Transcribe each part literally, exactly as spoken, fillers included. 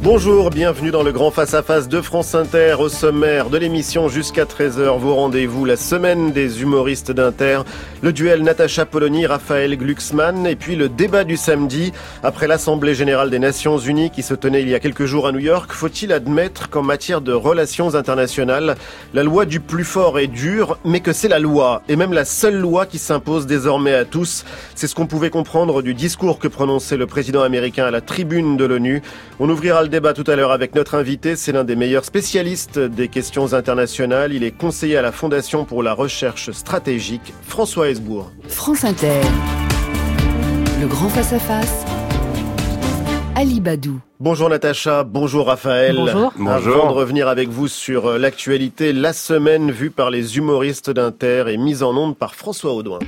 Bonjour, bienvenue dans le grand face-à-face de France Inter. Au sommaire de l'émission jusqu'à treize heures, vos rendez-vous, la semaine des humoristes d'Inter, le duel Natacha Polony-Raphaël Glucksmann et puis le débat du samedi. Après l'Assemblée Générale des Nations Unies qui se tenait il y a quelques jours à New York, faut-il admettre qu'en matière de relations internationales, la loi du plus fort est dure, mais que c'est la loi, et même la seule loi qui s'impose désormais à tous. C'est ce qu'on pouvait comprendre du discours que prononçait le président américain à la tribune de l'ONU. On ouvrira le débat tout à l'heure avec notre invité. C'est l'un des meilleurs spécialistes des questions internationales. Il est conseiller à la Fondation pour la recherche stratégique, François Hesbourg. France Inter, le grand face-à-face, Ali Badou. Bonjour Natacha, bonjour Raphaël. Bonjour. Bonjour. Avant de revenir avec vous sur l'actualité, la semaine vue par les humoristes d'Inter et mise en onde par François Audouin.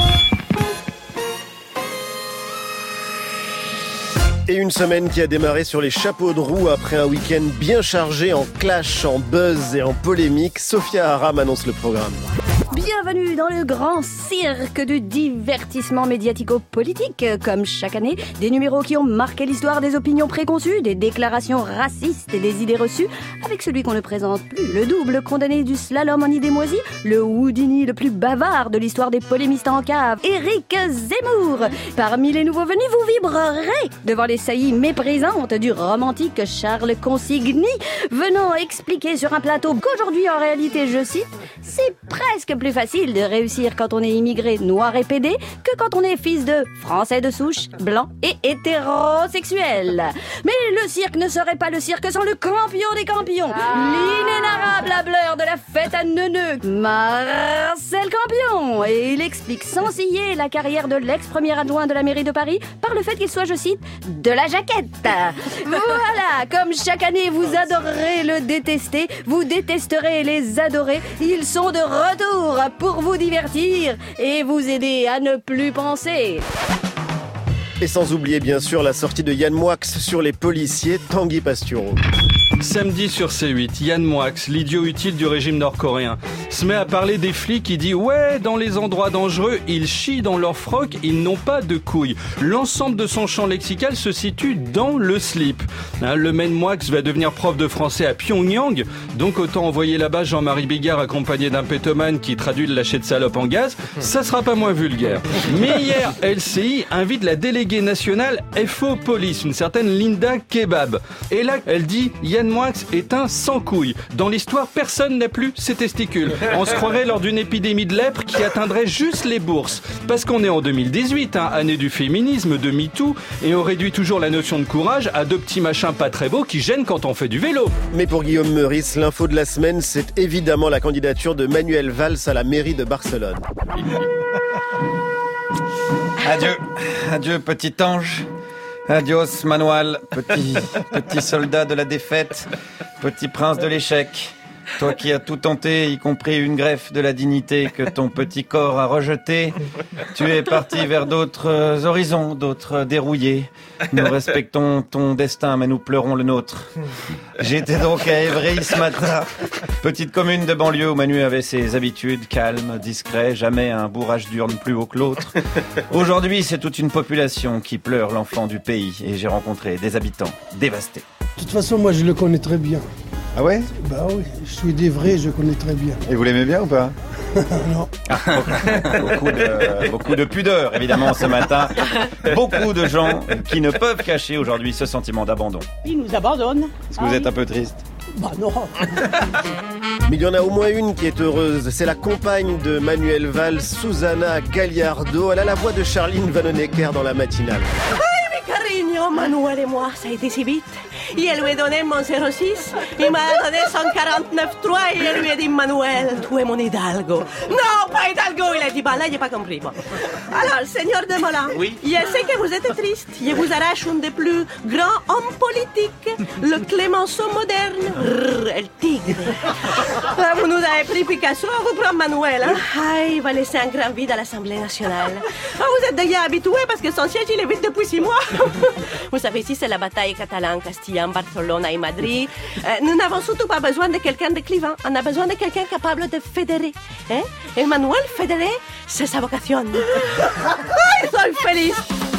Et une semaine qui a démarré sur les chapeaux de roue après un week-end bien chargé en clash, en buzz et en polémique. Sophia Aram annonce le programme. Bienvenue dans le grand cirque du divertissement médiatico-politique. Comme chaque année, des numéros qui ont marqué l'histoire, des opinions préconçues, des déclarations racistes et des idées reçues. Avec celui qu'on ne présente plus, le double condamné du slalom en idées moisies, le Houdini le plus bavard de l'histoire des polémistes en cave, Éric Zemmour. Parmi les nouveaux venus, vous vibrerez devant les saillies méprisantes du romantique Charles Consigny, venant expliquer sur un plateau qu'aujourd'hui, en réalité, je cite, c'est presque plus facile de réussir quand on est immigré noir et pédé que quand on est fils de Français de souche, blanc et hétérosexuel. Mais le cirque ne serait pas le cirque sans le campion des campions, ah. l'inénarrable hableur de la fête à Neuneu, Marcel Campion. Et il explique sans ciller la carrière de l'ex-premier adjoint de la mairie de Paris par le fait qu'il soit, je cite, de la jaquette. Voilà, comme chaque année vous adorerez le détester, vous détesterez les adorer. Ils sont de retour pour vous divertir et vous aider à ne plus penser. Et sans oublier bien sûr la sortie de Yann Moix sur les policiers, Tanguy Pastureau. Samedi sur C huit, Yann Moix, l'idiot utile du régime nord-coréen, se met à parler des flics. Il dit « Ouais, dans les endroits dangereux, ils chient dans leur froc, ils n'ont pas de couilles. » L'ensemble de son champ lexical se situe dans le slip. Hein, le même Moix va devenir prof de français à Pyongyang, donc autant envoyer là-bas Jean-Marie Bigard accompagné d'un pétomane qui traduit le lâcher de salope en gaz, ça sera pas moins vulgaire. Mais hier, L C I invite la déléguée nationale F O Police, une certaine Linda Kebab. Et là, elle dit « Yann Moix est un sans-couilles. Dans l'histoire, personne n'a plus ses testicules. On se croirait lors d'une épidémie de lèpre qui atteindrait juste les bourses. Parce qu'on est en deux mille dix-huit, hein, année du féminisme, de MeToo, et on réduit toujours la notion de courage à deux petits machins pas très beaux qui gênent quand on fait du vélo. Mais pour Guillaume Meurice, l'info de la semaine, c'est évidemment la candidature de Manuel Valls à la mairie de Barcelone. Adieu, adieu petit ange. Adios Manuel, petit, petit soldat de la défaite, petit prince de l'échec. Toi qui as tout tenté, y compris une greffe de la dignité que ton petit corps a rejeté, tu es parti vers d'autres horizons, d'autres dérouillés. Nous respectons ton destin, mais nous pleurons le nôtre. J'étais donc à Évry ce matin, petite commune de banlieue où Manu avait ses habitudes, calme, discret, jamais un bourrage d'urne plus haut que l'autre. Aujourd'hui, c'est toute une population qui pleure l'enfant du pays et j'ai rencontré des habitants dévastés. De toute façon, moi, je le connais très bien. Ah ouais? Bah oui, je suis d'Évry, je connais très bien. Et vous l'aimez bien ou pas? Non. Ah, beaucoup, de, beaucoup de pudeur, évidemment, ce matin. Beaucoup de gens qui ne peuvent cacher aujourd'hui ce sentiment d'abandon. Ils nous abandonnent. Est-ce que vous êtes un peu triste? Bah non. Mais il y en a au moins une qui est heureuse. C'est la compagne de Manuel Valls, Susana Gallardo. Elle a la voix de Charline Vanhoenacker dans la matinale. Ay, mi cariño, Manuel et moi, ça a été si vite. Et elle lui a donné mon zéro six, il m'a donné son quarante-neuf trois et elle lui a dit Manuel, tu es mon Hidalgo. Non, pas Hidalgo, il a dit, bah là, j'ai pas compris. Bon. Alors, Seigneur de Moulin, oui. Je sais que vous êtes triste. Je vous arrache un des plus grands hommes politiques, le Clémenceau moderne, Rrr, el tigre. Là, vous nous avez pris Picasso, vous prenez Manuel. Hein? Ah, il va laisser un grand vide à l'Assemblée nationale. Ah, vous êtes déjà habitué parce que son siège, il est vide depuis six mois. Vous savez, ici, c'est la bataille catalane-Castilla. Barcelone et Madrid. Euh, nous n'avons surtout pas besoin de quelqu'un de clivant. On a besoin de quelqu'un capable de fédérer. Hein? Emmanuel fédérer, c'est sa vocation. Ay, soy feliz.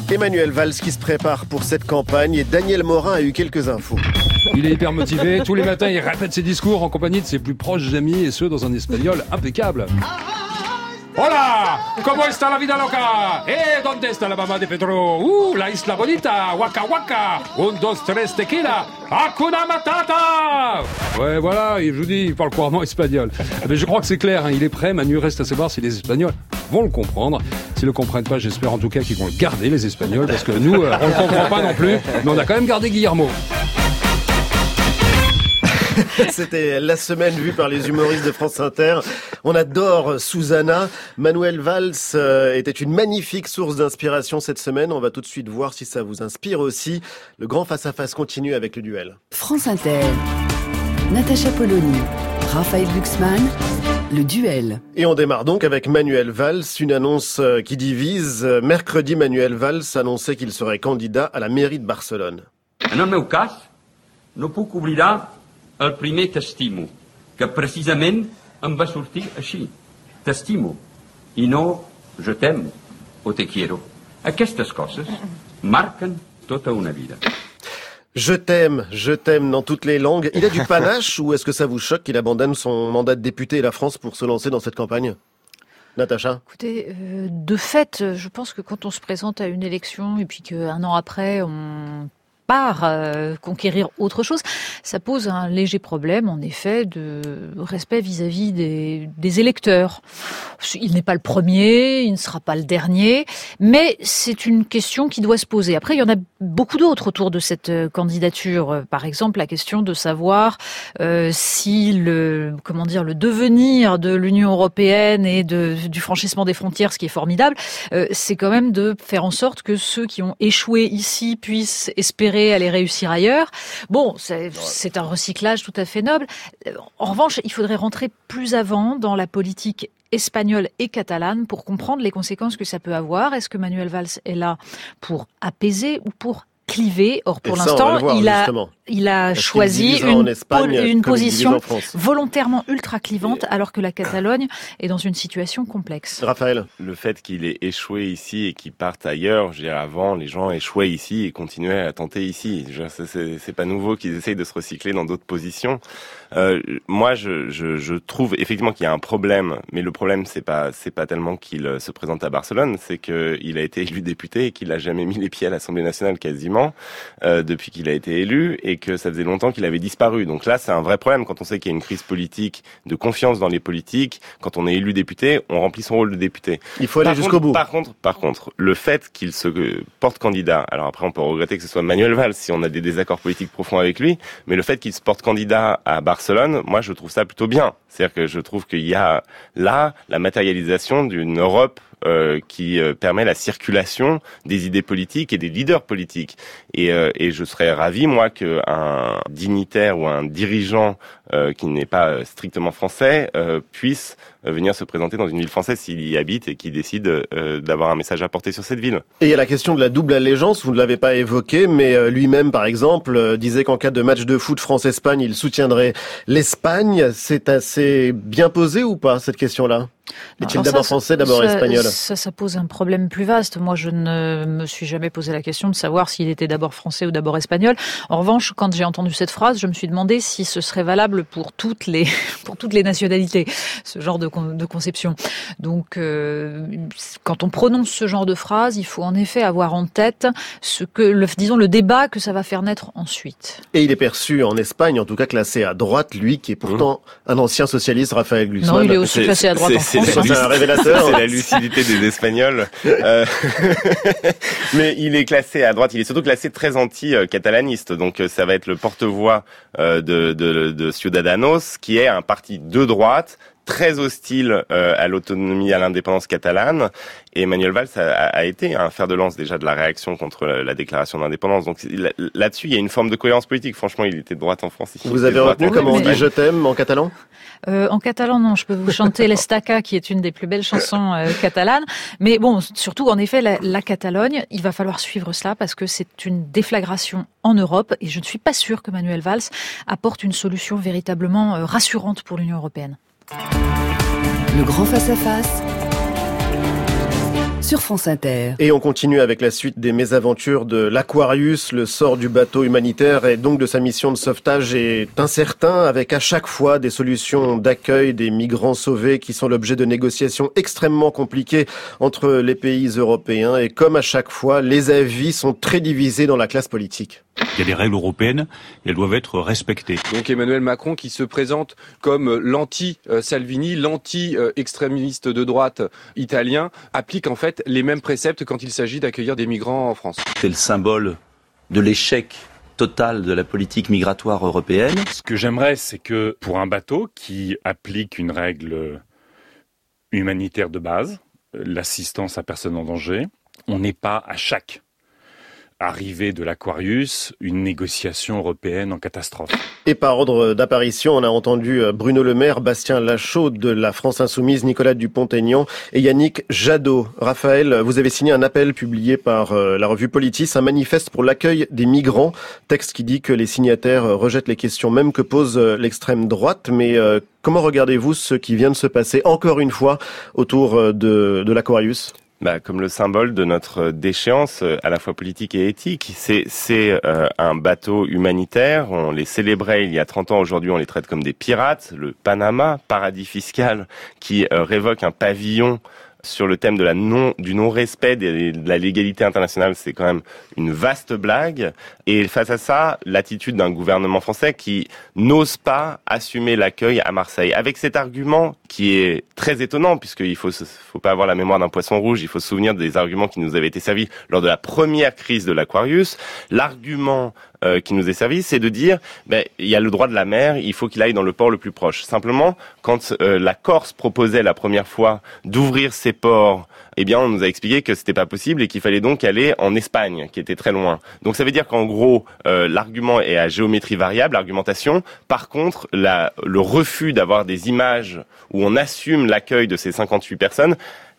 Emmanuel Valls qui se prépare pour cette campagne et Daniel Morin a eu quelques infos. Il est hyper motivé. Tous les matins, il répète ses discours en compagnie de ses plus proches amis et ceux dans un espagnol impeccable. Hola, ¿cómo está la vida loca? Eh, ¿dónde está la mamá de Pedro? Uh, la isla bonita, waka waka, un, dos, tres, tequila, Hakuna Matata. Ouais, voilà, je vous dis, il parle couramment espagnol. Mais je crois que c'est clair, hein, il est prêt. Manu, reste à savoir si les Espagnols vont le comprendre. S'ils le comprennent pas, j'espère en tout cas qu'ils vont le garder, les Espagnols, parce que nous, euh, on le comprend pas non plus, mais on a quand même gardé Guillermo. C'était la semaine vue par les humoristes de France Inter. On adore Susanna. Manuel Valls était une magnifique source d'inspiration cette semaine. On va tout de suite voir si ça vous inspire aussi. Le grand face-à-face continue avec le duel. France Inter, Natacha Polony, Raphaël Glucksmann, le duel. Et on démarre donc avec Manuel Valls, une annonce qui divise. Mercredi, Manuel Valls annonçait qu'il serait candidat à la mairie de Barcelone. En el meu cas, no puc oblidar el primer t'estimo, que precisament em va sortir així. T'estimo, i no je t'aime o te quiero. Aquestes coses marquen tota una vida. Je t'aime, je t'aime dans toutes les langues. Il a du panache ou est-ce que ça vous choque qu'il abandonne son mandat de député et la France pour se lancer dans cette campagne ? Natacha ? Écoutez, euh, de fait, je pense que quand on se présente à une élection et puis qu'un an après, on part euh, conquérir autre chose, ça pose un léger problème, en effet, de respect vis-à-vis des, des électeurs. Il n'est pas le premier, il ne sera pas le dernier, mais c'est une question qui doit se poser. Après, il y en a beaucoup d'autres autour de cette candidature. Par exemple, la question de savoir euh, si le, comment dire, le devenir de l'Union européenne et de, du franchissement des frontières, ce qui est formidable, euh, c'est quand même de faire en sorte que ceux qui ont échoué ici puissent espérer aller réussir ailleurs. Bon, c'est, c'est un recyclage tout à fait noble. En revanche, il faudrait rentrer plus avant dans la politique espagnole et catalane pour comprendre les conséquences que ça peut avoir. Est-ce que Manuel Valls est là pour apaiser ou pour cliver? Or, pour ça, l'instant, voir, il a, justement. il a Parce choisi une, Espagne, une position en volontairement ultra clivante, alors que la Catalogne est dans une situation complexe. Raphaël ? Le fait qu'il ait échoué ici et qu'il parte ailleurs, je dirais avant, les gens échouaient ici et continuaient à tenter ici. Je, c'est, c'est, c'est pas nouveau qu'ils essayent de se recycler dans d'autres positions. Euh, moi, je, je, je trouve effectivement qu'il y a un problème, mais le problème, c'est pas, c'est pas tellement qu'il se présente à Barcelone, c'est qu'il a été élu député et qu'il a jamais mis les pieds à l'Assemblée nationale quasiment euh, depuis qu'il a été élu et que ça faisait longtemps qu'il avait disparu. Donc là, c'est un vrai problème quand on sait qu'il y a une crise politique, de confiance dans les politiques. Quand on est élu député, on remplit son rôle de député. Il faut aller par jusqu'au contre, bout. Par contre, par contre, le fait qu'il se porte candidat, alors après on peut regretter que ce soit Manuel Valls si on a des désaccords politiques profonds avec lui, mais le fait qu'il se porte candidat à Barcelone, moi je trouve ça plutôt bien. C'est-à-dire que je trouve qu'il y a là la matérialisation d'une Europe Euh, qui euh, permet la circulation des idées politiques et des leaders politiques. Et, euh, et je serais ravi, moi, qu'un dignitaire ou un dirigeant euh, qui n'est pas euh, strictement français euh, puisse euh, venir se présenter dans une ville française s'il y habite et qui décide euh, d'avoir un message à porter sur cette ville. Et il y a la question de la double allégeance, vous ne l'avez pas évoqué, mais euh, lui-même, par exemple, euh, disait qu'en cas de match de foot France-Espagne, il soutiendrait l'Espagne. C'est assez bien posé ou pas, cette question-là ? Est-il d'abord ça, français, d'abord ça, espagnol ? Ça, ça pose un problème plus vaste. Moi, je ne me suis jamais posé la question de savoir s'il était d'abord français ou d'abord espagnol. En revanche, quand j'ai entendu cette phrase, je me suis demandé si ce serait valable pour toutes les, pour toutes les nationalités, ce genre de, de conception. Donc, euh, quand on prononce ce genre de phrase, il faut en effet avoir en tête ce que, le, disons, le débat que ça va faire naître ensuite. Et il est perçu en Espagne, en tout cas classé à droite, lui, qui est pourtant mmh. un ancien socialiste, Raphaël Glucksmann. Non, il est aussi classé à droite en France. C'est, c'est un révélateur. C'est la lucidité des Espagnols. Euh, mais il est classé à droite. Il est surtout classé très anti-catalaniste. Donc ça va être le porte-voix de, de, de Ciudadanos, qui est un parti de droite, très hostile euh, à l'autonomie, à l'indépendance catalane. Et Manuel Valls a, a été un fer de lance déjà de la réaction contre la, la déclaration d'indépendance. Donc là, là-dessus, il y a une forme de cohérence politique. Franchement, il était de droite en France. Vous avez retenu comment on dit « je t'aime » en catalan ? Euh, en catalan, non, je peux vous chanter l'Estaca, qui est une des plus belles chansons euh, catalanes. Mais bon, surtout, en effet, la, la Catalogne, il va falloir suivre cela parce que c'est une déflagration en Europe et je ne suis pas sûre que Manuel Valls apporte une solution véritablement euh, rassurante pour l'Union européenne. Le grand face-à-face sur France Inter. Et on continue avec la suite des mésaventures de l'Aquarius. Le sort du bateau humanitaire et donc de sa mission de sauvetage est incertain, avec à chaque fois des solutions d'accueil des migrants sauvés qui sont l'objet de négociations extrêmement compliquées entre les pays européens. Et comme à chaque fois, les avis sont très divisés dans la classe politique. Il y a des règles européennes et elles doivent être respectées. Donc Emmanuel Macron qui se présente comme l'anti-Salvini, l'anti-extrémiste de droite italien, applique en fait les mêmes préceptes quand il s'agit d'accueillir des migrants en France. C'est le symbole de l'échec total de la politique migratoire européenne. Ce que j'aimerais, c'est que pour un bateau qui applique une règle humanitaire de base, l'assistance à personne en danger, on n'ait pas à chaque arrivée de l'Aquarius, une négociation européenne en catastrophe. Et par ordre d'apparition, on a entendu Bruno Le Maire, Bastien Lachaud de la France Insoumise, Nicolas Dupont-Aignan et Yannick Jadot. Raphaël, vous avez signé un appel publié par la revue Politis, un manifeste pour l'accueil des migrants, texte qui dit que les signataires rejettent les questions même que pose l'extrême droite. Mais euh, comment regardez-vous ce qui vient de se passer encore une fois autour de, de l'Aquarius ? Bah, comme le symbole de notre déchéance, à la fois politique et éthique. C'est, c'est euh, un bateau humanitaire. On les célébrait il y a trente ans. Aujourd'hui, on les traite comme des pirates. Le Panama, paradis fiscal, qui euh, révoque un pavillon sur le thème de la non, du non-respect de la légalité internationale, c'est quand même une vaste blague. Et face à ça, l'attitude d'un gouvernement français qui n'ose pas assumer l'accueil à Marseille. Avec cet argument qui est très étonnant, puisqu'il faut, faut pas avoir la mémoire d'un poisson rouge, il faut se souvenir des arguments qui nous avaient été servis lors de la première crise de l'Aquarius. L'argument euh, qui nous est servi, c'est de dire, ben, il y a le droit de la mer, il faut qu'il aille dans le port le plus proche. Simplement, quand euh, la Corse proposait la première fois d'ouvrir ses ports, eh bien, on nous a expliqué que c'était pas possible et qu'il fallait donc aller en Espagne, qui était très loin. Donc, ça veut dire qu'en gros, euh, l'argument est à géométrie variable, l'argumentation. Par contre, la, le refus d'avoir des images où on assume l'accueil de ces cinquante-huit personnes,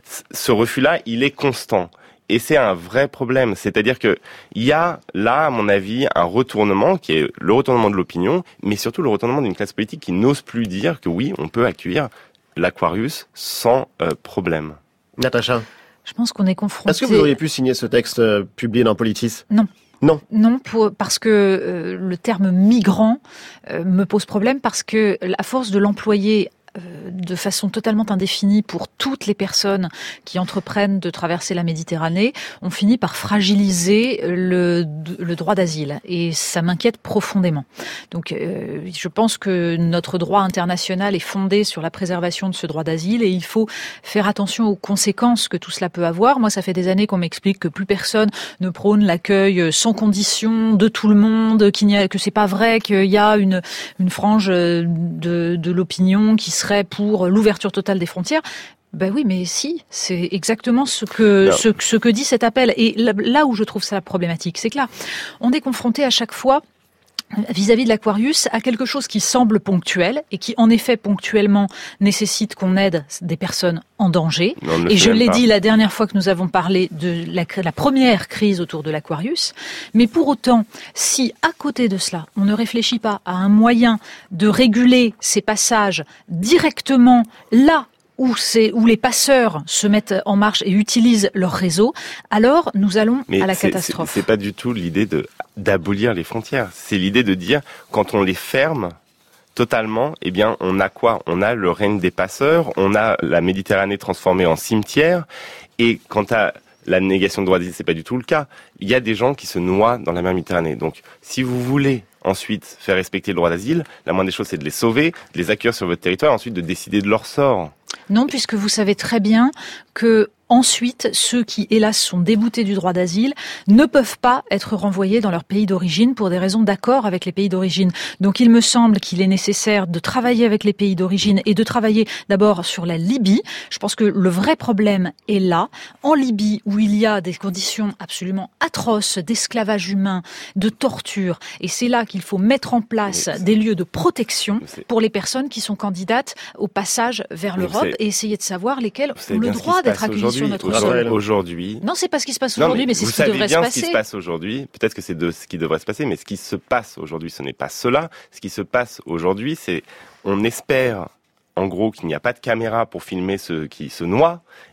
ce refus-là, il est constant. Et c'est un vrai problème. C'est-à-dire que il y a là, à mon avis, un retournement qui est le retournement de l'opinion, mais surtout le retournement d'une classe politique qui n'ose plus dire que oui, on peut accueillir l'Aquarius sans euh, problème. Natacha, je pense qu'on est confronté... Est-ce que vous auriez pu signer ce texte euh, publié dans Politis ? Non. Non. Non, pour, parce que euh, le terme migrant euh, me pose problème parce que à force de l'employer de façon totalement indéfinie pour toutes les personnes qui entreprennent de traverser la Méditerranée, on finit par fragiliser le, le droit d'asile. Et ça m'inquiète profondément. Donc, euh, je pense que notre droit international est fondé sur la préservation de ce droit d'asile et il faut faire attention aux conséquences que tout cela peut avoir. Moi, ça fait des années qu'on m'explique que plus personne ne prône l'accueil sans condition de tout le monde, qu'il n'y a, que c'est pas vrai, qu'il y a une, une frange de, de l'opinion qui serait pour l'ouverture totale des frontières. Ben oui, mais si, c'est exactement ce que ce, ce que dit cet appel. Et là, là où je trouve ça problématique, c'est que là, on est confronté à chaque fois vis-à-vis de l'Aquarius à quelque chose qui semble ponctuel et qui en effet ponctuellement nécessite qu'on aide des personnes en danger. Non, et je l'ai pas. dit la dernière fois que nous avons parlé de la, la première crise autour de l'Aquarius. Mais pour autant, si à côté de cela, on ne réfléchit pas à un moyen de réguler ces passages directement là où, c'est, où les passeurs se mettent en marche et utilisent leur réseau, alors nous allons Mais à la c'est, catastrophe. C'est, c'est pas du tout l'idée de, d'abolir les frontières. C'est l'idée de dire, quand on les ferme totalement, eh bien, on a quoi ? On a le règne des passeurs, on a la Méditerranée transformée en cimetière, et quant à la négation de droit d'asile, c'est pas du tout le cas. Il y a des gens qui se noient dans la mer Méditerranée. Donc, si vous voulez ensuite faire respecter le droit d'asile, la moindre des choses, c'est de les sauver, de les accueillir sur votre territoire, et ensuite de décider de leur sort. Non, puisque vous savez très bien que ensuite, ceux qui, hélas, sont déboutés du droit d'asile ne peuvent pas être renvoyés dans leur pays d'origine pour des raisons d'accord avec les pays d'origine. Donc, il me semble qu'il est nécessaire de travailler avec les pays d'origine et de travailler d'abord sur la Libye. Je pense que le vrai problème est là, en Libye, où il y a des conditions absolument atroces d'esclavage humain, de torture. Et c'est là qu'il faut mettre en place des lieux de protection pour les personnes qui sont candidates au passage vers Mais l'Europe et essayer de savoir lesquelles ont le droit d'être accueillis sur notre sol. Aujourd'hui. Non, c'est pas ce qui se passe aujourd'hui, mais, mais c'est ce qui devrait se passer. Vous savez bien ce qui se passe aujourd'hui. Peut-être que c'est de ce qui devrait se passer, mais ce qui se passe aujourd'hui, ce n'est pas cela. Ce qui se passe aujourd'hui, c'est, on espère, en gros, qu'il n'y a pas de caméra pour filmer ceux qui se noient,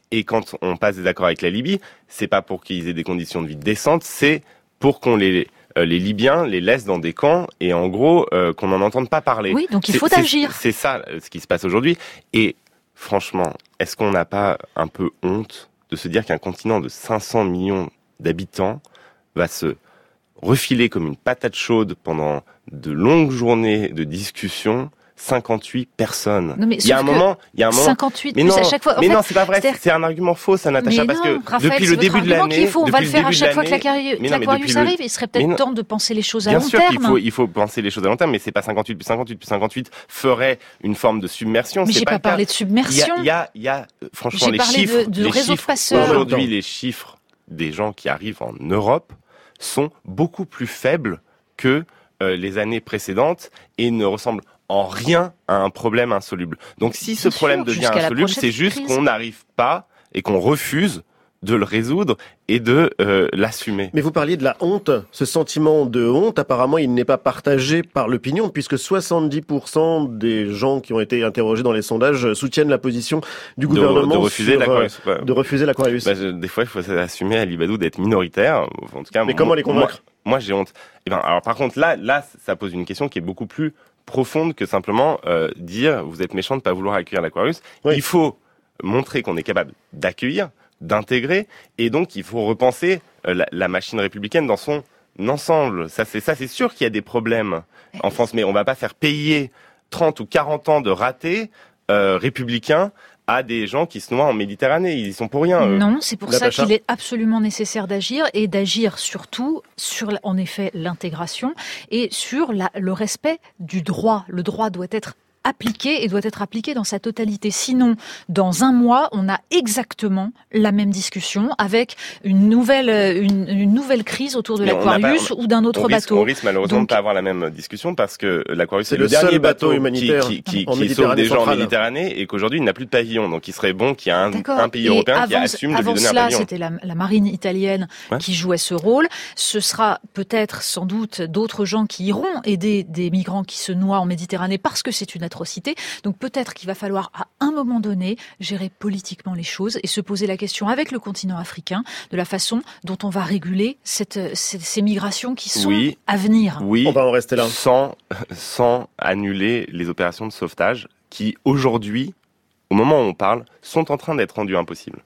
Et quand on passe des accords avec la Libye, c'est pas pour qu'ils aient des conditions de vie décentes, c'est pour qu'on les euh, les Libyens les laissent dans des camps et en gros euh, qu'on n'en entende pas parler. Oui, donc il c'est, faut c'est, agir. C'est ça euh, ce qui se passe aujourd'hui. Et franchement, est-ce qu'on n'a pas un peu honte de se dire qu'un continent de cinq cents millions d'habitants va se refiler comme une patate chaude pendant de longues journées de discussion? cinquante-huit personnes. Non, mais il y a un moment, il y a un moment. cinquante-huit mais plus non, à chaque fois. En mais fait, non, c'est pas vrai. C'est, c'est un argument faux, ça, Natacha, mais parce non, que Raphaël, depuis c'est le début de l'année, qu'il faut, on va le depuis faire le à début chaque de fois que l'année- l'Aquarius Mais non, mais depuis le- arrive. Il serait peut-être mais non. temps de penser les choses à Bien long sûr terme. qu'il faut, il faut penser les choses à long terme, mais c'est pas cinquante-huit plus cinquante-huit plus cinquante-huit ferait une forme de submersion. Mais c'est j'ai pas, pas le cas. parlé de submersion. Il y a, il y a, il y a euh, franchement, J'ai les parlé chiffres, de- de les réseau de chiffres, passeurs. aujourd'hui, les chiffres des gens qui arrivent en Europe sont beaucoup plus faibles que euh, les années précédentes et ne ressemblent en rien à un problème insoluble. Donc si ce Bien problème sûr, devient jusqu'à la insoluble, prochaine c'est juste crise. qu'on n'arrive pas et qu'on refuse de le résoudre et de euh, l'assumer. Mais vous parliez de la honte. Ce sentiment de honte, apparemment, il n'est pas partagé par l'opinion, puisque soixante-dix pour cent des gens qui ont été interrogés dans les sondages soutiennent la position du De- gouvernement de refuser sur, l'Aquarius, euh, ouais. de refuser l'Aquarius. Bah, je- des fois, il faut assumer à Libadou d'être minoritaire. En tout cas, Mais moi- comment les convaincre ? Moi, moi, j'ai honte. Eh ben, alors, par contre, là, là, ça pose une question qui est beaucoup plus profonde que simplement euh, dire vous êtes méchant de pas vouloir accueillir l'Aquarius. Oui. Il faut montrer qu'on est capable d'accueillir, d'intégrer, et donc il faut repenser euh, la, la machine républicaine dans son ensemble. Ça, c'est ça, c'est sûr qu'il y a des problèmes en France, mais on va pas faire payer trente ou quarante ans de ratés euh, républicains à des gens qui se noient en Méditerranée. Ils y sont pour rien. eux. Non, c'est pour ça Natacha qu'il est absolument nécessaire d'agir et d'agir surtout sur, en effet, l'intégration et sur la, le respect du droit. Le droit doit être appliqué et doit être appliqué dans sa totalité. Sinon, dans un mois, on a exactement la même discussion avec une nouvelle, une, une nouvelle crise autour de Mais on n'a l'Aquarius pas- ou d'un autre on risque, bateau. On risque malheureusement Donc- de pas avoir la même discussion parce que l'Aquarius C'est c'est le, le dernier seul bateau bateau humanitaire qui, qui, en qui, qui sauve Méditerranée des gens en centrale. Méditerranée et qu'aujourd'hui il n'a plus de pavillon. Donc il serait bon qu'il y ait un, D'accord. un pays Et européen avant, qui assume de lui avant donner un cela, pavillon. c'était la, la marine italienne Ouais. qui jouait ce rôle. Ce sera peut-être, sans doute, d'autres gens qui iront aider des migrants qui se noient en Méditerranée parce que c'est une atrocité. Donc peut-être qu'il va falloir à un moment donné gérer politiquement les choses et se poser la question avec le continent africain de la façon dont on va réguler cette, ces, ces migrations qui sont Oui. à venir. Oui, On va en rester là. Sans, sans annuler les opérations de sauvetage qui, aujourd'hui, au moment où on parle, sont en train d'être rendues impossibles.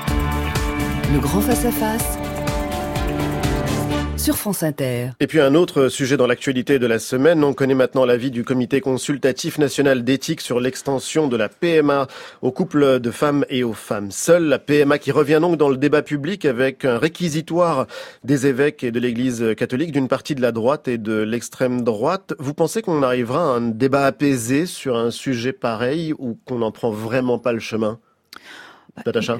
Le grand face-à-face sur France Inter. Et puis un autre sujet dans l'actualité de la semaine, on connaît maintenant l'avis du Comité consultatif national d'éthique sur l'extension de la P M A aux couples de femmes et aux femmes seules. La P M A qui revient donc dans le débat public avec un réquisitoire des évêques et de l'Église catholique, d'une partie de la droite et de l'extrême droite. Vous pensez qu'on arrivera à un débat apaisé sur un sujet pareil ou qu'on n'en prend vraiment pas le chemin ? Natacha ?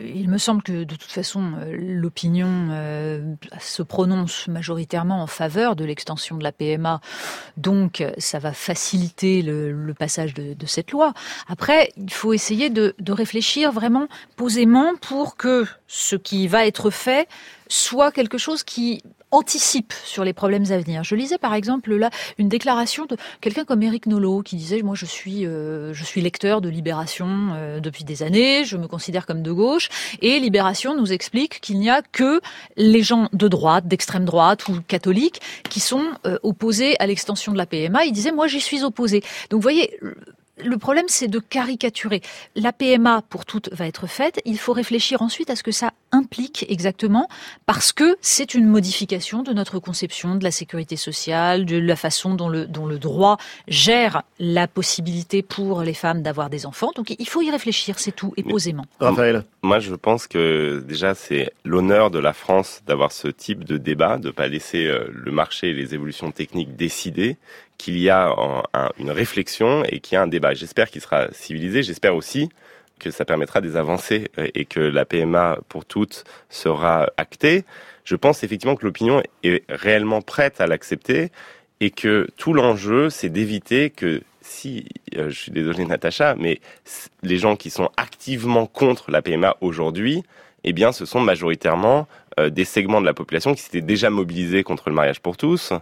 Il me semble que de toute façon, euh, l'opinion euh, se prononce majoritairement en faveur de l'extension de la P M A. Donc, ça va faciliter le, le passage de, de cette loi. Après, il faut essayer de, de réfléchir vraiment posément pour que ce qui va être fait soit quelque chose qui anticipe sur les problèmes à venir. Je lisais par exemple là une déclaration de quelqu'un comme Éric Nolot qui disait moi je suis euh, je suis lecteur de Libération euh, depuis des années, je me considère comme de gauche et Libération nous explique qu'il n'y a que les gens de droite, d'extrême droite ou catholiques qui sont euh, opposés à l'extension de la P M A. Il disait moi j'y suis opposé. Donc vous voyez, le problème, c'est de caricaturer. La P M A, pour toutes, va être faite. Il faut réfléchir ensuite à ce que ça implique exactement, parce que c'est une modification de notre conception de la sécurité sociale, de la façon dont le, dont le droit gère la possibilité pour les femmes d'avoir des enfants. Donc il faut y réfléchir, c'est tout, et posément. Raphaël ? Moi, je pense que déjà, c'est l'honneur de la France d'avoir ce type de débat, de pas laisser euh, le marché et les évolutions techniques décider, qu'il y a un, un, une réflexion et qu'il y a un débat. J'espère qu'il sera civilisé. J'espère aussi que ça permettra des avancées et que la P M A pour toutes sera actée. Je pense effectivement que l'opinion est réellement prête à l'accepter et que tout l'enjeu, c'est d'éviter que si, euh, je suis désolé Natacha, mais les gens qui sont activement contre la P M A aujourd'hui, eh bien, ce sont majoritairement euh, des segments de la population qui s'étaient déjà mobilisés contre le mariage pour tous,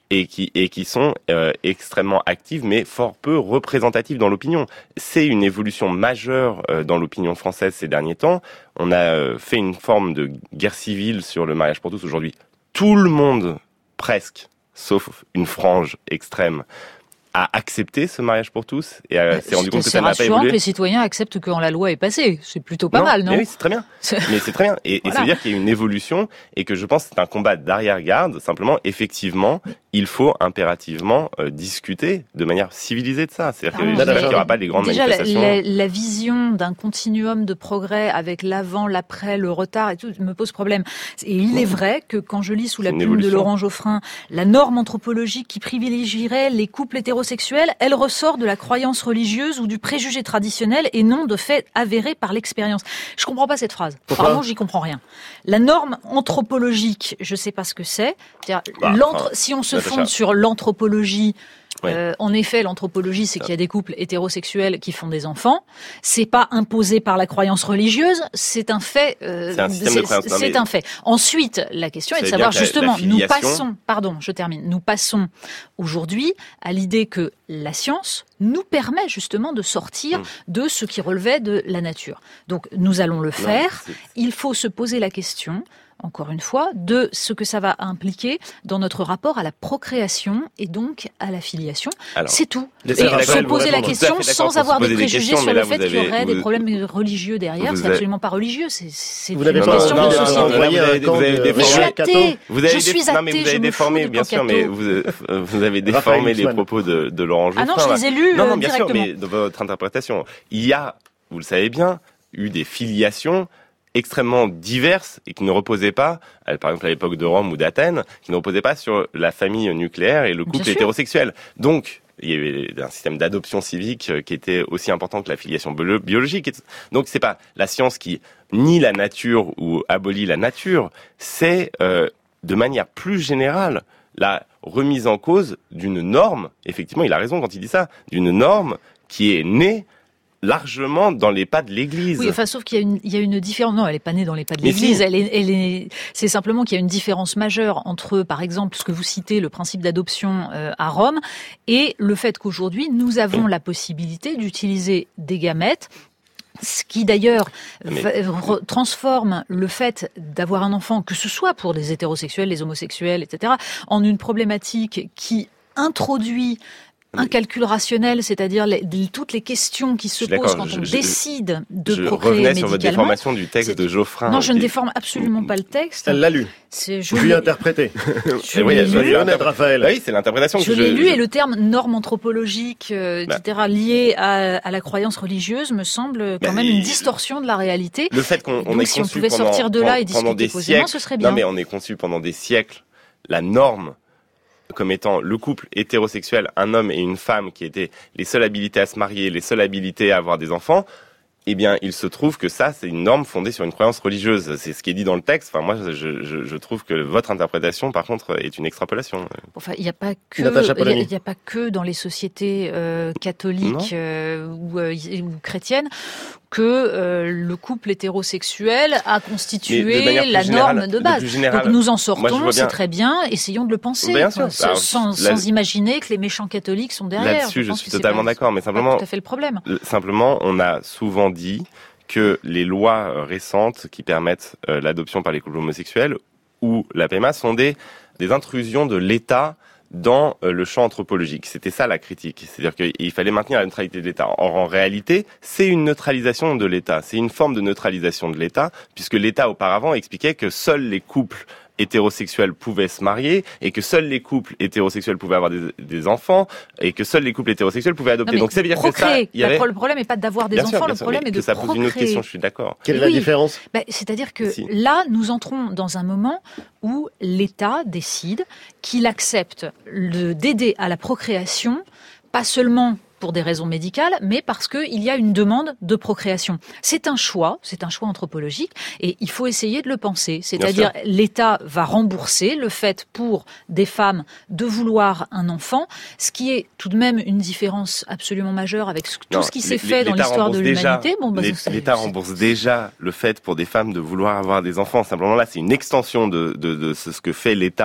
et qui et qui sont euh, extrêmement actives, mais fort peu représentatives dans l'opinion. C'est une évolution majeure euh, dans l'opinion française ces derniers temps. On a euh, fait une forme de guerre civile sur le mariage pour tous. Aujourd'hui, tout le monde, presque, sauf une frange extrême, a accepté ce mariage pour tous et euh, s'est rendu compte que ça n'a pas évolué. C'est rassurant que les citoyens acceptent que quand la loi est passée. C'est plutôt pas non, mal, non? Mais oui, c'est très bien. mais c'est très bien. Et, voilà. et ça veut dire qu'il y a une évolution et que je pense que c'est un combat d'arrière-garde. Simplement, effectivement, il faut impérativement euh, discuter de manière civilisée de ça. C'est-à-dire qu'il n'y aura pas des grandes déjà, manifestations. La, la, la vision d'un continuum de progrès avec l'avant, l'après, le retard et tout me pose problème. Et il est vrai que quand je lis sous la plume de Laurent Geoffrin la norme anthropologique qui privilégierait les couples hétérosexuels, elle ressort de la croyance religieuse ou du préjugé traditionnel et non de faits avérés par l'expérience. Je comprends pas cette phrase. Vraiment, j'y comprends rien. La norme anthropologique, je sais pas ce que c'est. C'est-à-dire, bah, enfin, si on se fonde sur l'anthropologie, Ouais. Euh, en effet, l'anthropologie, c'est qu'il y a des couples hétérosexuels qui font des enfants. C'est pas imposé par la croyance religieuse, c'est un fait. Euh, c'est un, c'est, c'est, c'est un fait. Ensuite, la question est de savoir justement, la, la nous passons, pardon, je termine, nous passons aujourd'hui à l'idée que la science nous permet justement de sortir mmh. de ce qui relevait de la nature. Donc, nous allons le faire. Non, il faut se poser la question, encore une fois, de ce que ça va impliquer dans notre rapport à la procréation et donc à la filiation. Alors, c'est tout. Et se poser la question sans avoir des préjugés sur le fait qu'il y aurait des problèmes religieux derrière. C'est absolument pas religieux. C'est, c'est une question de société. Vous avez déformé. Je suis athée. Je suis athée. Non, mais vous avez déformé, bien sûr, mais vous, vous avez déformé les propos de, de Laurent Geoffrin. Ah non, je les ai lus Non, non, bien directement. sûr, mais dans votre interprétation, il y a, vous le savez bien, eu des filiations extrêmement diverses et qui ne reposaient pas, par exemple à l'époque de Rome ou d'Athènes, qui ne reposaient pas sur la famille nucléaire et le couple Bien hétérosexuel. Sûr. Donc, il y avait un système d'adoption civique qui était aussi important que la filiation biologique. Donc, c'est pas la science qui nie la nature ou abolit la nature, c'est euh, de manière plus générale la remise en cause d'une norme. Effectivement, il a raison quand il dit ça, d'une norme qui est née largement dans les pas de l'Église. Oui, enfin, sauf qu'il y a une, il y a une différence. Non, elle est pas née dans les pas de l'Église. Si. Elle est, elle est, c'est simplement qu'il y a une différence majeure entre, par exemple, ce que vous citez, le principe d'adoption euh, à Rome, et le fait qu'aujourd'hui, nous avons la possibilité d'utiliser des gamètes. Ce qui d'ailleurs Mais... re- transforme le fait d'avoir un enfant, que ce soit pour les hétérosexuels, les homosexuels, et cetera, en une problématique qui introduit un calcul rationnel, c'est-à-dire les, les, toutes les questions qui se posent quand on je, décide de je procréer médicalement. Je revenais sur votre déformation du texte c'est... de Geoffrin. Non, je ne déforme absolument pas le texte. Elle l'a lu. C'est, je l'ai lu interprété. Je l'ai lu. Honnête, Raphaël. Oui, c'est l'interprétation. Je que l'ai je, lu je... et le terme norme anthropologique, euh, bah. et cetera, lié à, à la croyance religieuse me semble quand bah, même une distorsion de la réalité. Le fait qu'on on Donc, est si on conçu pouvait pendant, sortir de là et pendant discuter des posément, siècles, ce serait bien. Non, mais on est conçu pendant des siècles. La norme comme étant le couple hétérosexuel, un homme et une femme qui étaient les seules habilités à se marier, les seules habilités à avoir des enfants, eh bien, il se trouve que ça, c'est une norme fondée sur une croyance religieuse. C'est ce qui est dit dans le texte. Enfin, moi, je, je, je trouve que votre interprétation, par contre, est une extrapolation. Enfin, il n'y a pas que, il n'y a, a pas que dans les sociétés euh, catholiques euh, ou, euh, ou chrétiennes que euh, le couple hétérosexuel a constitué de la générale, norme de base. De général, donc nous en sortons, c'est très bien, essayons de le penser, bien sûr, quoi, alors, sans, là, sans imaginer que les méchants catholiques sont derrière. Là-dessus, je, je suis totalement pas, d'accord, mais simplement, pas tout à fait le problème. Simplement, on a souvent dit que les lois récentes qui permettent euh, l'adoption par les couples homosexuels ou la P M A sont des, des intrusions de l'État dans le champ anthropologique. C'était ça la critique. C'est-à-dire qu'il fallait maintenir la neutralité de l'État. Or, en réalité, c'est une neutralisation de l'État. C'est une forme de neutralisation de l'État, puisque l'État, auparavant, expliquait que seuls les couples hétérosexuels pouvaient se marier et que seuls les couples hétérosexuels pouvaient avoir des, des enfants et que seuls les couples hétérosexuels pouvaient adopter. Donc, c'est bien que ça, il y avait... Le problème n'est pas d'avoir des bien enfants, sûr, le problème sûr, est de que ça procréer. Pose une autre question, je suis d'accord. Quelle est oui. la différence bah, C'est-à-dire que si. là, nous entrons dans un moment où l'État décide qu'il accepte le, d'aider à la procréation, pas seulement pour des raisons médicales, mais parce qu'il y a une demande de procréation. C'est un choix, c'est un choix anthropologique, et il faut essayer de le penser. C'est-à-dire, l'État va rembourser le fait pour des femmes de vouloir un enfant, ce qui est tout de même une différence absolument majeure avec tout non, ce qui s'est fait dans l'histoire de l'humanité. Bon, bah, L'État rembourse déjà le fait pour des femmes de vouloir avoir des enfants. Simplement là, c'est une extension de, de, de ce que fait l'État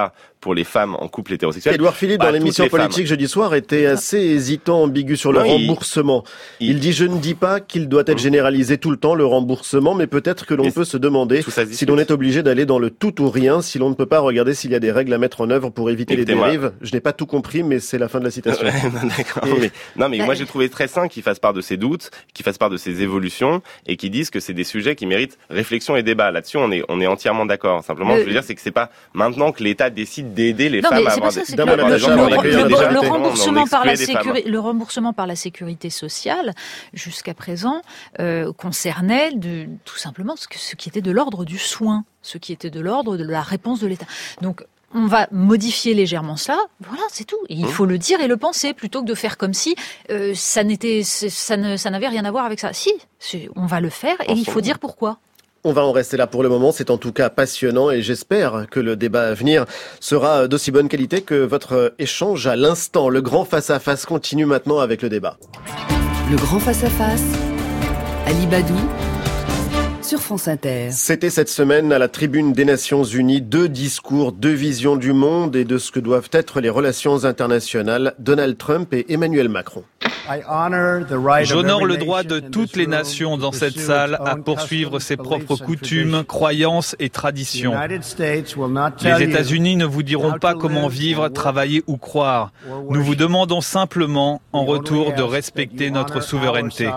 pour les femmes en couple hétérosexuel. Édouard Philippe, Pas dans l'émission politique jeudi soir, était assez hésitant, ambigu sur le non, remboursement. Il, il dit, je ne dis pas qu'il doit être généralisé tout le temps, le remboursement, mais peut-être que l'on mais peut se demander si l'on est obligé d'aller dans le tout ou rien, si l'on ne peut pas regarder s'il y a des règles à mettre en œuvre pour éviter Écoutez-moi. les dérives. Je n'ai pas tout compris, mais c'est la fin de la citation. D'accord. Et... Mais, non, mais moi j'ai trouvé très sain qu'il fasse part de ses doutes, qu'il fasse part de ses évolutions, et qu'il dise que c'est des sujets qui méritent réflexion et débat. Là-dessus, on est, on est entièrement d'accord. Simplement, euh... je veux dire, c'est que c'est pas maintenant que l'État décide d'aider les non, femmes à avoir ça, des, le, le, des gens le, dans le, déjà le, remboursement par la sécurité, le remboursement par la sécurité sociale, jusqu'à présent, euh, concernait de, tout simplement ce, que, ce qui était de l'ordre du soin, ce qui était de l'ordre de la réponse de l'État. Donc, on va modifier légèrement cela, voilà, c'est tout. Et il faut le dire et le penser, plutôt que de faire comme si euh, ça n'était, ça, ne, ça n'avait rien à voir avec ça. Si, on va le faire et il faut dire pourquoi. On va en rester là pour le moment, c'est en tout cas passionnant et j'espère que le débat à venir sera d'aussi bonne qualité que votre échange à l'instant. Le grand face-à-face continue maintenant avec le débat. Le grand face-à-face, Ali Badou, sur France Inter. C'était cette semaine à la tribune des Nations Unies, deux discours, deux visions du monde et de ce que doivent être les relations internationales, Donald Trump et Emmanuel Macron. J'honore le droit de toutes les nations dans cette salle à poursuivre ses propres coutumes, croyances et traditions. Les États-Unis ne vous diront pas comment vivre, travailler ou croire. Nous vous demandons simplement, en retour, de respecter notre souveraineté.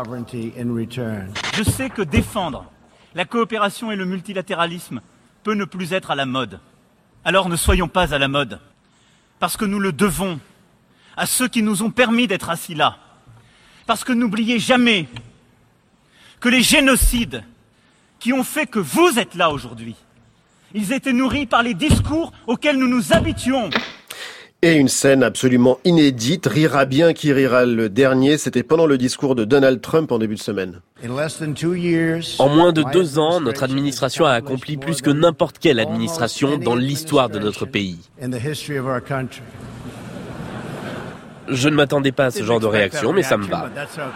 Je sais que défendre la coopération et le multilatéralisme peut ne plus être à la mode. Alors ne soyons pas à la mode, parce que nous le devons à ceux qui nous ont permis d'être assis là. Parce que n'oubliez jamais que les génocides qui ont fait que vous êtes là aujourd'hui, ils étaient nourris par les discours auxquels nous nous habituons. Et une scène absolument inédite, rira bien qui rira le dernier, c'était pendant le discours de Donald Trump en début de semaine. En moins de deux ans, notre administration a accompli plus que n'importe quelle administration dans l'histoire de notre pays. Je ne m'attendais pas à ce genre de réaction, mais ça me va.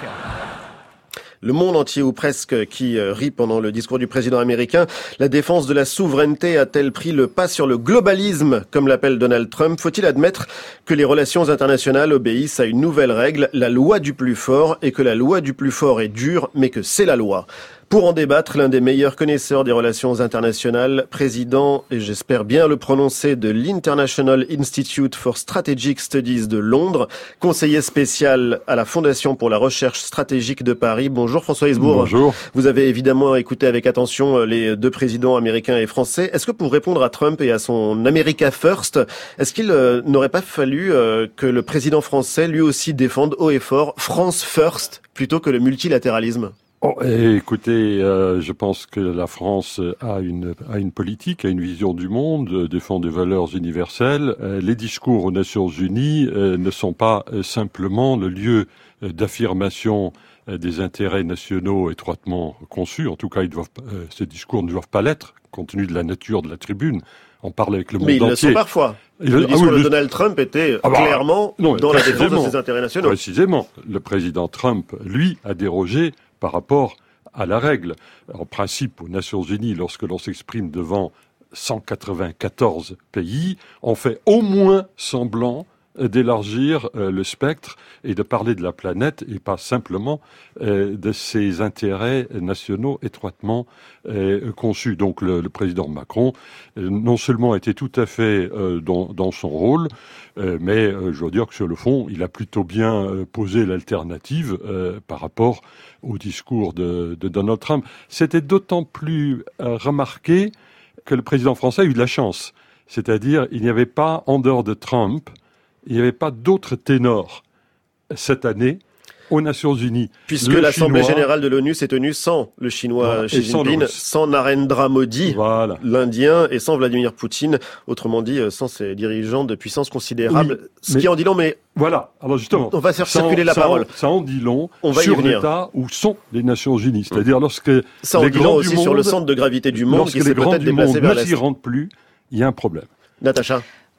Le monde entier ou presque qui rit pendant le discours du président américain. La défense de la souveraineté a-t-elle pris le pas sur le globalisme, comme l'appelle Donald Trump? Faut-il admettre que les relations internationales obéissent à une nouvelle règle, la loi du plus fort, et que la loi du plus fort est dure, mais que c'est la loi? Pour en débattre, l'un des meilleurs connaisseurs des relations internationales, président, et j'espère bien le prononcer, de l'International Institute for Strategic Studies de Londres, conseiller spécial à la Fondation pour la Recherche Stratégique de Paris. Bonjour François Hesbourg. Bonjour. Vous avez évidemment écouté avec attention les deux présidents américains et français. Est-ce que pour répondre à Trump et à son America First, est-ce qu'il euh, n'aurait pas fallu euh, que le président français lui aussi défende haut et fort France First plutôt que le multilatéralisme? Oh, écoutez, euh, je pense que la France a une, a une politique, a une vision du monde, euh, défend des valeurs universelles. Euh, les discours aux Nations Unies euh, ne sont pas euh, simplement le lieu euh, d'affirmation euh, des intérêts nationaux étroitement conçus. En tout cas, ils doivent, euh, ces discours ne doivent pas l'être, compte tenu de la nature de la tribune. On parle avec le monde Mais ils entier. le sont parfois. Le, le discours ah oui, de le... Donald Trump était ah bah, clairement non, dans la défense de ses intérêts nationaux. Précisément. Le président Trump, lui, a dérogé par rapport à la règle. En principe, aux Nations Unies, lorsque l'on s'exprime devant cent quatre-vingt-quatorze pays, on fait au moins semblant d'élargir euh, le spectre et de parler de la planète et pas simplement euh, de ses intérêts nationaux étroitement euh, conçus. Donc le, le président Macron euh, non seulement était tout à fait euh, dans, dans son rôle, euh, mais euh, je dois dire que sur le fond, il a plutôt bien euh, posé l'alternative euh, par rapport au discours de, de Donald Trump. C'était d'autant plus euh, remarqué que le président français a eu de la chance. C'est-à-dire, il n'y avait pas, en dehors de Trump, il n'y avait pas d'autres ténors cette année aux Nations Unies. Puisque l'Assemblée générale de l'ONU s'est tenue sans le Chinois voilà, Xi Jinping, sans, sans Narendra Modi, voilà. l'Indien, et sans Vladimir Poutine, autrement dit, sans ces dirigeants de puissance considérable. Oui, ce qui en dit long, mais... Voilà, alors justement... On va faire ça circuler en, la ça parole. En, ça en dit long on va sur l'état où sont les Nations Unies. C'est-à-dire lorsque ça en les dit grands long du aussi monde, sur le centre de gravité du monde, qui s'est peut-être déplacé vers l'Est. Ne s'y rendent plus, il y a un problème. Natacha.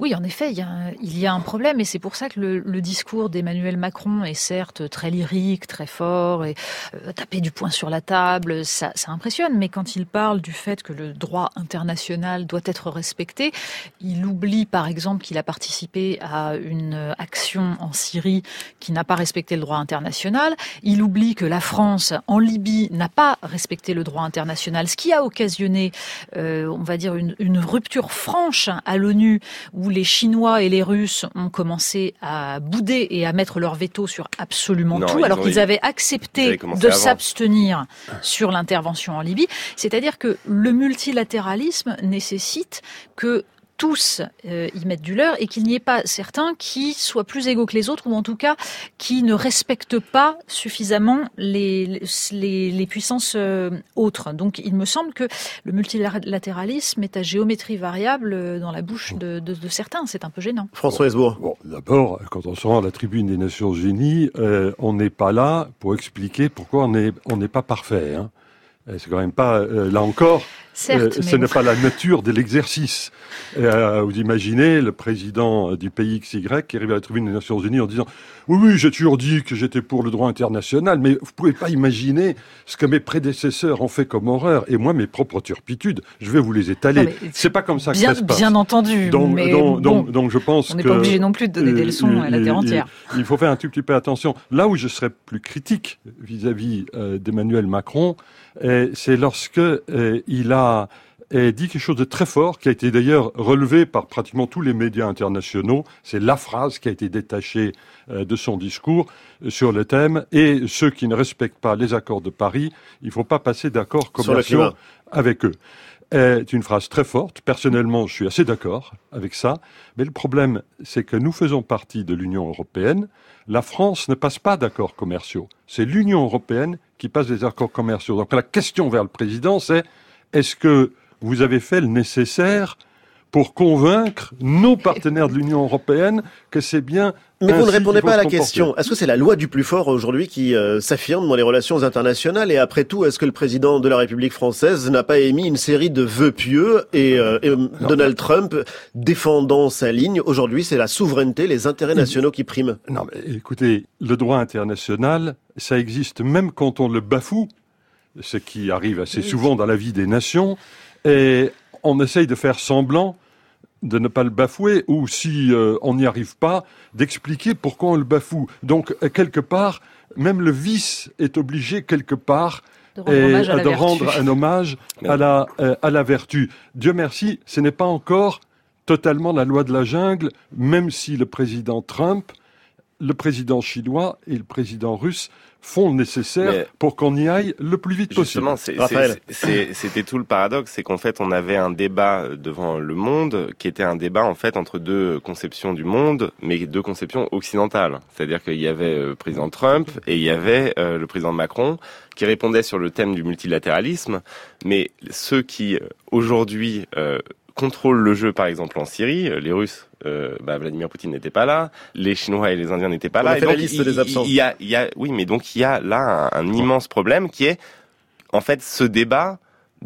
Oui, en effet, il y a un, il y a un problème et c'est pour ça que le, le discours d'Emmanuel Macron est certes très lyrique, très fort et euh, taper du poing sur la table, ça, ça impressionne. Mais quand il parle du fait que le droit international doit être respecté, il oublie par exemple qu'il a participé à une action en Syrie qui n'a pas respecté le droit international. Il oublie que la France, en Libye, n'a pas respecté le droit international, ce qui a occasionné, euh, on va dire, une, une rupture franche à l'ONU où les Chinois et les Russes ont commencé à bouder et à mettre leur veto sur absolument non, tout, alors qu'ils avaient accepté de avant. s'abstenir sur l'intervention en Libye. C'est-à-dire que le multilatéralisme nécessite que tous euh, y mettent du leur et qu'il n'y ait pas certains qui soient plus égaux que les autres ou en tout cas qui ne respectent pas suffisamment les, les, les puissances euh, autres. Donc il me semble que le multilatéralisme est à géométrie variable dans la bouche de, de, de certains. C'est un peu gênant. François Hesbourg. Bon, d'abord, quand on se rend à la tribune des Nations Unies, euh, on n'est pas là pour expliquer pourquoi on n'est on n'est pas parfait. Hein. C'est quand même pas, euh, là encore, Certes, euh, ce mais... n'est pas la nature de l'exercice. Euh, vous imaginez le président du pays X Y qui arrive à la tribune des Nations Unies en disant « Oui, oui, j'ai toujours dit que j'étais pour le droit international, mais vous pouvez pas imaginer ce que mes prédécesseurs ont fait comme horreur. Et moi, mes propres turpitudes, je vais vous les étaler. » C'est pas comme ça que bien, ça se passe. Bien entendu, donc, mais donc, bon, donc, donc je pense on n'est que, pas obligé non plus de donner des leçons euh, à la terre entière. Il, il faut faire un tout petit peu attention. Là où je serais plus critique vis-à-vis euh, d'Emmanuel Macron, euh, c'est lorsque euh, il a et dit quelque chose de très fort, qui a été d'ailleurs relevé par pratiquement tous les médias internationaux. C'est la phrase qui a été détachée euh, de son discours euh, sur le thème. Et ceux qui ne respectent pas les accords de Paris, il ne faut pas passer d'accords commerciaux avec eux. C'est une phrase très forte. Personnellement, je suis assez d'accord avec ça. Mais le problème, c'est que nous faisons partie de l'Union européenne. La France ne passe pas d'accords commerciaux. C'est l'Union européenne qui passe des accords commerciaux. Donc la question vers le président, c'est est-ce que vous avez fait le nécessaire pour convaincre nos partenaires de l'Union européenne que c'est bien... Mais vous ne répondez pas à la comporter. question. Est-ce que c'est la loi du plus fort aujourd'hui qui euh, s'affirme dans les relations internationales? Et après tout, est-ce que le président de la République française n'a pas émis une série de vœux pieux et, euh, et Donald Trump défendant sa ligne? Aujourd'hui, c'est la souveraineté, les intérêts nationaux qui priment. Non, mais écoutez, le droit international, ça existe même quand on le bafoue, ce qui arrive assez souvent dans la vie des nations, et on essaye de faire semblant de ne pas le bafouer, ou si euh, on n'y arrive pas, d'expliquer pourquoi on le bafoue. Donc, euh, quelque part, même le vice est obligé, quelque part, de rendre, et, hommage à la de vertu. rendre un hommage à la, euh, à la vertu. Dieu merci, ce n'est pas encore totalement la loi de la jungle, même si le président Trump, le président chinois et le président russe font le nécessaire mais pour qu'on y aille le plus vite justement, possible. Justement, c'était tout le paradoxe, c'est qu'en fait, on avait un débat devant le monde qui était un débat en fait entre deux conceptions du monde, mais deux conceptions occidentales. C'est-à-dire qu'il y avait le président Trump et il y avait euh, le président Macron qui répondaient sur le thème du multilatéralisme, mais ceux qui aujourd'hui euh, contrôlent le jeu, par exemple en Syrie, les Russes, euh, bah, Vladimir Poutine n'était pas là, les Chinois et les Indiens n'étaient pas On là. a fait et donc, la liste il, des absents. Il y a, il y a, oui, mais donc il y a là un, un immense problème qui est, en fait, ce débat,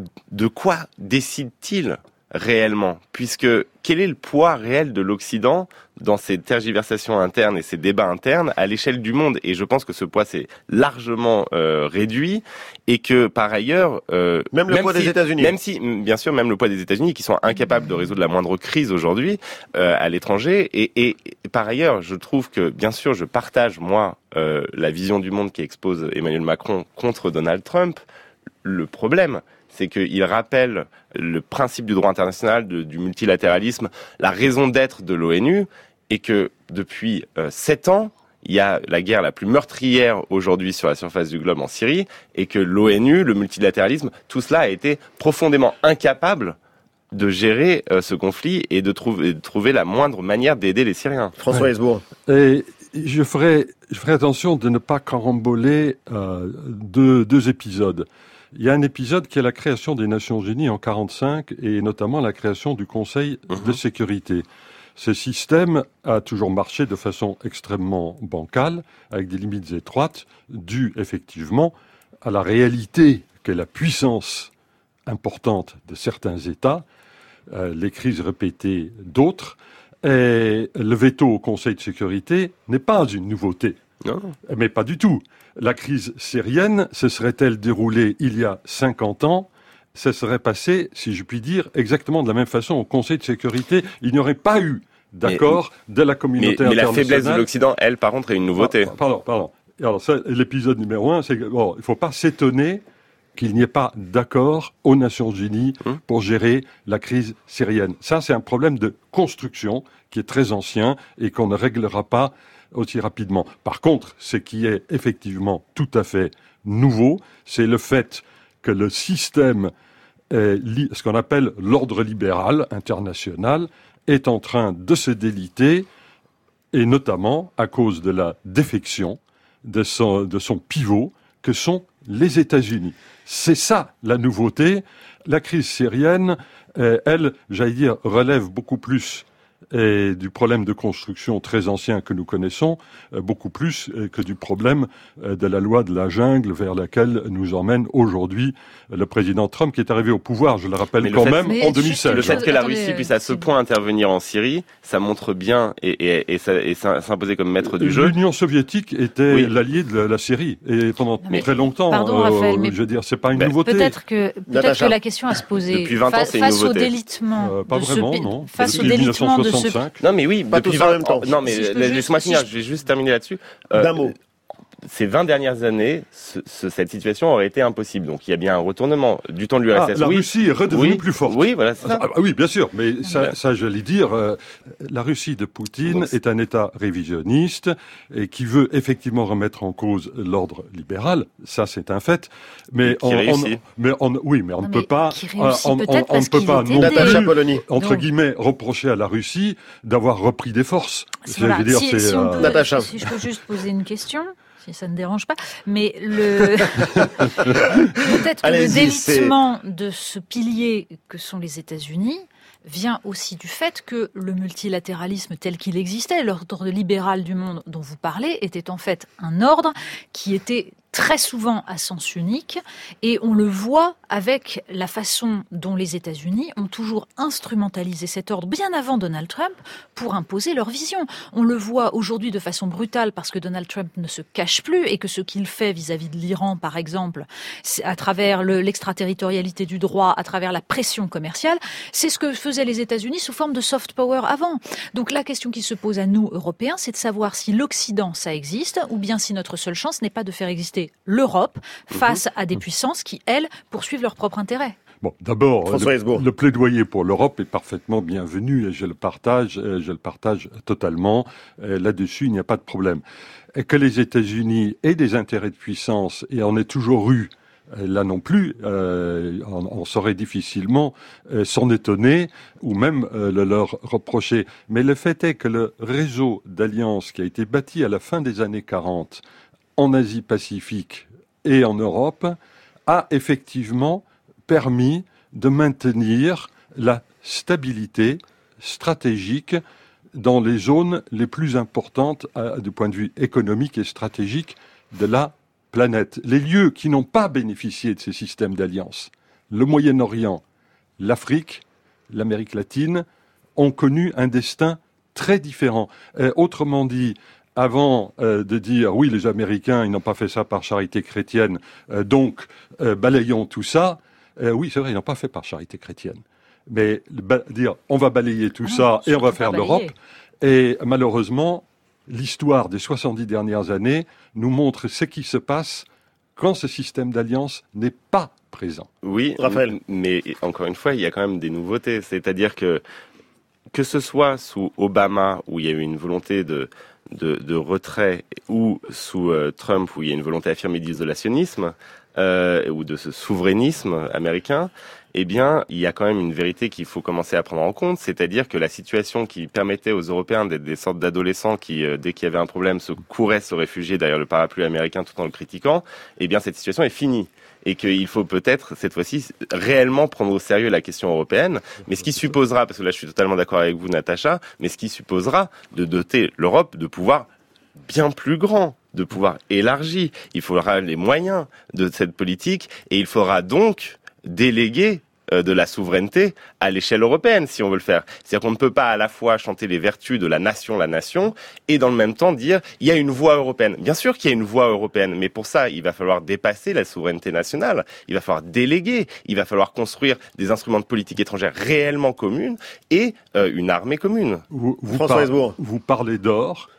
de quoi décide-t-il réellement? Puisque quel est le poids réel de l'Occident dans ces tergiversations internes et ces débats internes à l'échelle du monde? Et je pense que ce poids s'est largement euh, réduit et que par ailleurs euh, même le même poids si, des États-Unis, même si bien sûr même le poids des États-Unis qui sont incapables de résoudre la moindre crise aujourd'hui euh, à l'étranger et, et, et par ailleurs je trouve que bien sûr je partage moi euh, la vision du monde qui expose Emmanuel Macron contre Donald Trump. Le problème, c'est qu'il rappelle le principe du droit international, de, du multilatéralisme, la raison d'être de l'ONU, et que depuis euh, sept ans, il y a la guerre la plus meurtrière aujourd'hui sur la surface du globe en Syrie, et que l'ONU, le multilatéralisme, tout cela a été profondément incapable de gérer euh, ce conflit et de, trouver, de trouver la moindre manière d'aider les Syriens. François Hesbourg. Et je ferai, je ferai attention de ne pas caramboler euh, deux, deux épisodes. Il y a un épisode qui est la création des Nations Unies en quarante-cinq et notamment la création du Conseil mmh. de sécurité. Ce système a toujours marché de façon extrêmement bancale, avec des limites étroites, dues effectivement à la réalité qu'est la puissance importante de certains États, euh, les crises répétées d'autres, Et le veto au Conseil de sécurité n'est pas une nouveauté. Non. Mais pas du tout. La crise syrienne se serait-elle déroulée il y a cinquante ans ? Ça serait passé, si je puis dire, exactement de la même façon au Conseil de sécurité. Il n'y aurait pas eu d'accord mais, de la communauté mais, internationale. Mais la faiblesse de l'Occident, elle, par contre, est une nouveauté. Ah, pardon, pardon. Alors ça, l'épisode numéro un, c'est que bon, il ne faut pas s'étonner qu'il n'y ait pas d'accord aux Nations Unies hum. pour gérer la crise syrienne. Ça, c'est un problème de construction qui est très ancien et qu'on ne réglera pas aussi rapidement. Par contre, ce qui est effectivement tout à fait nouveau, c'est le fait que le système, est li- ce qu'on appelle l'ordre libéral international, est en train de se déliter, et notamment à cause de la défection de son, de son pivot, que sont les États-Unis. C'est ça la nouveauté. La crise syrienne, euh, elle, j'allais dire, relève beaucoup plus et du problème de construction très ancien que nous connaissons, euh, beaucoup plus euh, que du problème euh, de la loi de la jungle vers laquelle nous emmène aujourd'hui euh, le président Trump qui est arrivé au pouvoir, je le rappelle mais quand le même, en deux mille seize. Le fait que la Attendez, Russie puisse à ce point intervenir en Syrie, ça montre bien et, et, et, ça, et ça, s'imposer comme maître du jeu. L'Union soviétique était oui. l'allié de la, la Syrie et pendant non, très longtemps. Pardon, euh, Raphaël, mais je veux dire, c'est pas une ben, nouveauté. Peut-être que, peut-être que la question à se poser depuis vingt ans, c'est une face nouveauté. au délitement euh, pas de vraiment, ce non. face depuis au délitement de ce non mais oui, pas depuis vingt en même temps. Non mais si laisse-moi finir, si je vais juste terminer là-dessus. Euh, D'un mot. Ces vingt dernières années, ce, ce, cette situation aurait été impossible. Donc il y a bien un retournement du temps de l'U R S S. Ah, la oui. Russie est redevenue oui. plus forte. Oui, voilà. C'est ça. Ah, ah, oui, bien sûr, mais ça, ça j'allais dire, euh, la Russie de Poutine Donc, est un État révisionniste et qui veut effectivement remettre en cause l'ordre libéral. Ça, c'est un fait. Mais on, on, mais on, oui, mais on non, ne peut pas, euh, on, on, on ne peut pas non plus, entre donc. guillemets, reprocher à la Russie d'avoir repris des forces. Voilà. Je veux dire, si, c'est si, on euh... peut, Natacha. si je peux juste poser une question. Si ça ne dérange pas, mais le peut-être que le délitement c'est... de ce pilier que sont les États-Unis vient aussi du fait que le multilatéralisme tel qu'il existait, l'ordre libéral du monde dont vous parlez, était en fait un ordre qui était très souvent à sens unique, et on le voit avec la façon dont les États-Unis ont toujours instrumentalisé cet ordre bien avant Donald Trump pour imposer leur vision. On le voit aujourd'hui de façon brutale parce que Donald Trump ne se cache plus et que ce qu'il fait vis-à-vis de l'Iran, par exemple, à travers le, l'extraterritorialité du droit, à travers la pression commerciale, c'est ce que faisaient les États-Unis sous forme de soft power avant. Donc la question qui se pose à nous, Européens, c'est de savoir si l'Occident, ça existe, ou bien si notre seule chance n'est pas de faire exister l'Europe face à des puissances qui, elles, poursuivent leur propre intérêt. Bon, d'abord, le, le plaidoyer pour l'Europe est parfaitement bienvenu et je le partage, je le partage totalement. Là-dessus, il n'y a pas de problème. Et que les États-Unis aient des intérêts de puissance, et en est toujours eu, là non plus, euh, on, on saurait difficilement euh, s'en étonner ou même euh, le leur reprocher. Mais le fait est que le réseau d'alliances qui a été bâti à la fin des années quarante en Asie-Pacifique et en Europe a effectivement permis de maintenir la stabilité stratégique dans les zones les plus importantes euh, du point de vue économique et stratégique de la planète. Les lieux qui n'ont pas bénéficié de ces systèmes d'alliance, le Moyen-Orient, l'Afrique, l'Amérique latine, ont connu un destin très différent. Euh, autrement dit, avant euh, de dire oui, les Américains, ils n'ont pas fait ça par charité chrétienne, euh, donc euh, balayons tout ça. Euh, oui, c'est vrai, ils n'ont pas fait par charité chrétienne. Mais ba- dire on va balayer tout ah, ça et on va faire l'Europe. Et malheureusement, l'histoire des soixante-dix dernières années nous montre ce qui se passe quand ce système d'alliance n'est pas présent. Oui, Raphaël. Mais encore une fois, il y a quand même des nouveautés. C'est-à-dire que que ce soit sous Obama, où il y a eu une volonté de De, de retrait, ou sous euh, Trump où il y a une volonté affirmée d'isolationnisme euh, ou de ce souverainisme américain, eh bien, il y a quand même une vérité qu'il faut commencer à prendre en compte, c'est-à-dire que la situation qui permettait aux Européens d'être des sortes d'adolescents qui, euh, dès qu'il y avait un problème, se couraient se réfugier derrière le parapluie américain tout en le critiquant, eh bien, cette situation est finie. Et qu'il faut peut-être, cette fois-ci, réellement prendre au sérieux la question européenne, mais ce qui supposera, parce que là je suis totalement d'accord avec vous Natacha, mais ce qui supposera de doter l'Europe de pouvoirs bien plus grands, de pouvoirs élargis. Il faudra les moyens de cette politique, et il faudra donc déléguer euh, de la souveraineté à l'échelle européenne, si on veut le faire. C'est-à-dire qu'on ne peut pas à la fois chanter les vertus de la nation, la nation, et dans le même temps dire il y a une voie européenne. Bien sûr qu'il y a une voie européenne, mais pour ça, il va falloir dépasser la souveraineté nationale, il va falloir déléguer, il va falloir construire des instruments de politique étrangère réellement communes et euh, une armée commune. Vous, vous, François par, vous parlez d'or.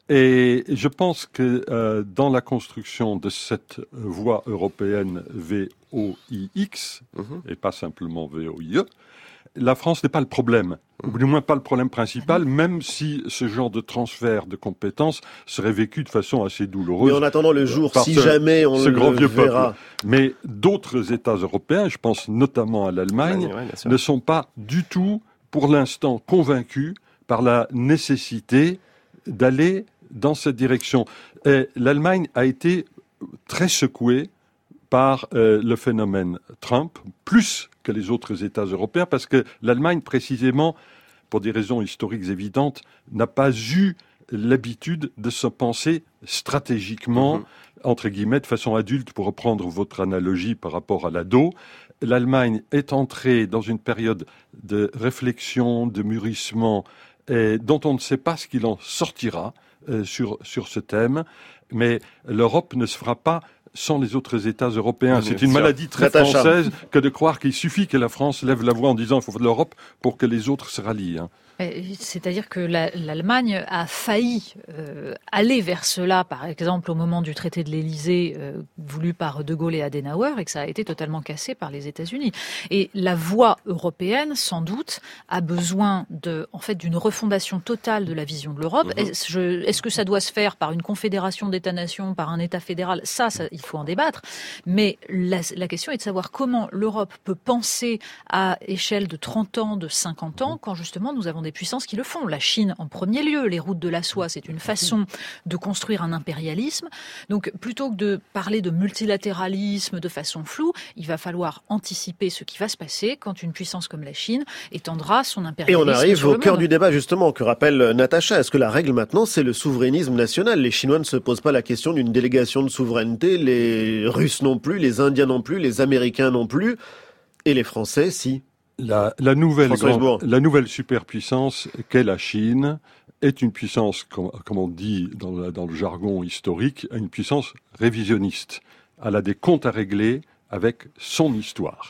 Et je pense que euh, dans la construction de cette voie européenne V O I X, mm-hmm. et pas simplement V O I E, la France n'est pas le problème, ou du moins pas le problème principal, même si ce genre de transfert de compétences serait vécu de façon assez douloureuse. Mais en attendant le jour, si jamais on ce le grand vieux verra. Peuple. Mais d'autres États européens, je pense notamment à l'Allemagne, ouais, ne sont pas du tout, pour l'instant, convaincus par la nécessité d'aller dans cette direction. Et l'Allemagne a été très secouée par euh, le phénomène Trump, plus que les autres États européens, parce que l'Allemagne, précisément, pour des raisons historiques évidentes, n'a pas eu l'habitude de se penser stratégiquement, mmh. entre guillemets, de façon adulte, pour reprendre votre analogie par rapport à l'ado. L'Allemagne est entrée dans une période de réflexion, de mûrissement, et dont on ne sait pas ce qu'il en sortira euh, sur, sur ce thème. Mais l'Europe ne se fera pas sans les autres États européens. C'est une maladie très française que de croire qu'il suffit que la France lève la voix en disant il faut de l'Europe pour que les autres se rallient. Hein. C'est-à-dire que la, l'Allemagne a failli euh, aller vers cela, par exemple au moment du traité de l'Élysée euh, voulu par De Gaulle et Adenauer, et que ça a été totalement cassé par les États-Unis. Et la voie européenne, sans doute, a besoin de, en fait, d'une refondation totale de la vision de l'Europe. Mmh. Est-ce, je, est-ce que ça doit se faire par une confédération d'États-nations, par un État fédéral ? Ça, ça, il faut en débattre. Mais la, la question est de savoir comment l'Europe peut penser à échelle de trente ans, de cinquante ans, quand justement nous avons des puissances qui le font. La Chine en premier lieu, les routes de la soie, c'est une façon de construire un impérialisme. Donc plutôt que de parler de multilatéralisme de façon floue, il va falloir anticiper ce qui va se passer quand une puissance comme la Chine étendra son impérialisme. Et on arrive au cœur monde. du débat justement que rappelle Natacha. Est-ce que la règle maintenant c'est le souverainisme national ? Les Chinois ne se posent pas la question d'une délégation de souveraineté, les Russes non plus, les Indiens non plus, les Américains non plus, et les Français si. La, la, nouvelle grande, la nouvelle superpuissance qu'est la Chine est une puissance, comme, comme on dit dans, la, dans le jargon historique, une puissance révisionniste. Elle a des comptes à régler avec son histoire.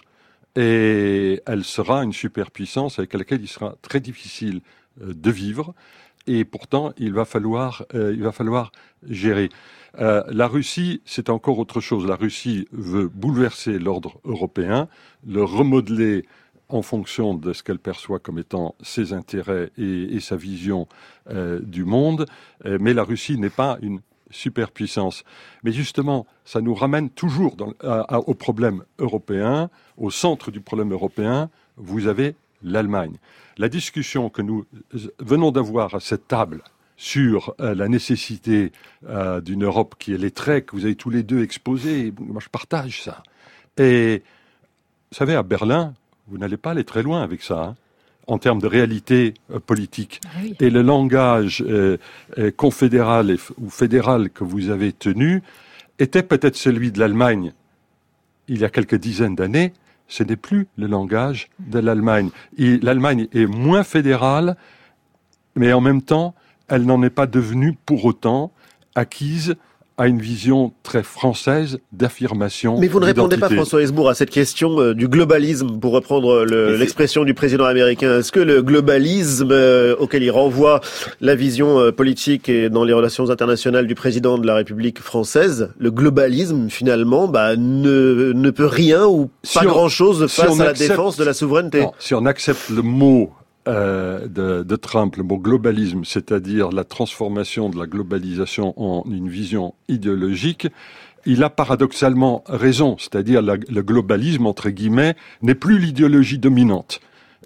Et elle sera une superpuissance avec laquelle il sera très difficile euh, de vivre. Et pourtant, il va falloir, euh, il va falloir gérer. Euh, la Russie, c'est encore autre chose. La Russie veut bouleverser l'ordre européen, le remodeler en fonction de ce qu'elle perçoit comme étant ses intérêts et, et sa vision euh, du monde. Euh, mais la Russie n'est pas une superpuissance. Mais justement, ça nous ramène toujours dans, à, à, au problème européen. Au centre du problème européen, vous avez l'Allemagne. La discussion que nous venons d'avoir à cette table sur euh, la nécessité euh, d'une Europe qui est les traits que vous avez tous les deux exposés, moi je partage ça. Et vous savez, à Berlin, vous n'allez pas aller très loin avec ça, hein, en termes de réalité euh, politique. Ah oui. Et le langage euh, euh, confédéral et, ou fédéral que vous avez tenu était peut-être celui de l'Allemagne il y a quelques dizaines d'années. Ce n'est plus le langage de l'Allemagne. Et l'Allemagne est moins fédérale, mais en même temps, elle n'en est pas devenue pour autant acquise à une vision très française d'affirmation. Mais vous ne répondez d'identité. pas, François Hesbourg, à cette question euh, du globalisme, pour reprendre le, l'expression du président américain. Est-ce que le globalisme euh, auquel il renvoie la vision euh, politique et dans les relations internationales du président de la République française, le globalisme, finalement, bah, ne, ne peut rien ou pas si grand-chose face si à accepte, la défense de la souveraineté? Non, si on accepte le mot Euh, de, de Trump, le mot globalisme, c'est-à-dire la transformation de la globalisation en une vision idéologique, il a paradoxalement raison, c'est-à-dire la, le globalisme, entre guillemets, n'est plus l'idéologie dominante.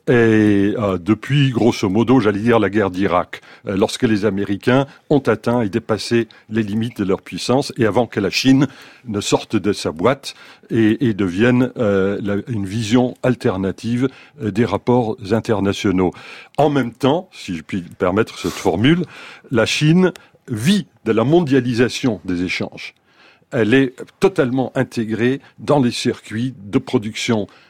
Et euh, depuis, grosso modo, j'allais dire la guerre d'Irak, euh, lorsque les Américains ont atteint et dépassé les limites de leur puissance, et avant que la Chine ne sorte de sa boîte et, et devienne euh, la, une vision alternative euh, des rapports internationaux. En même temps, si je puis permettre cette formule, la Chine vit de la mondialisation des échanges. Elle est totalement intégrée dans les circuits de production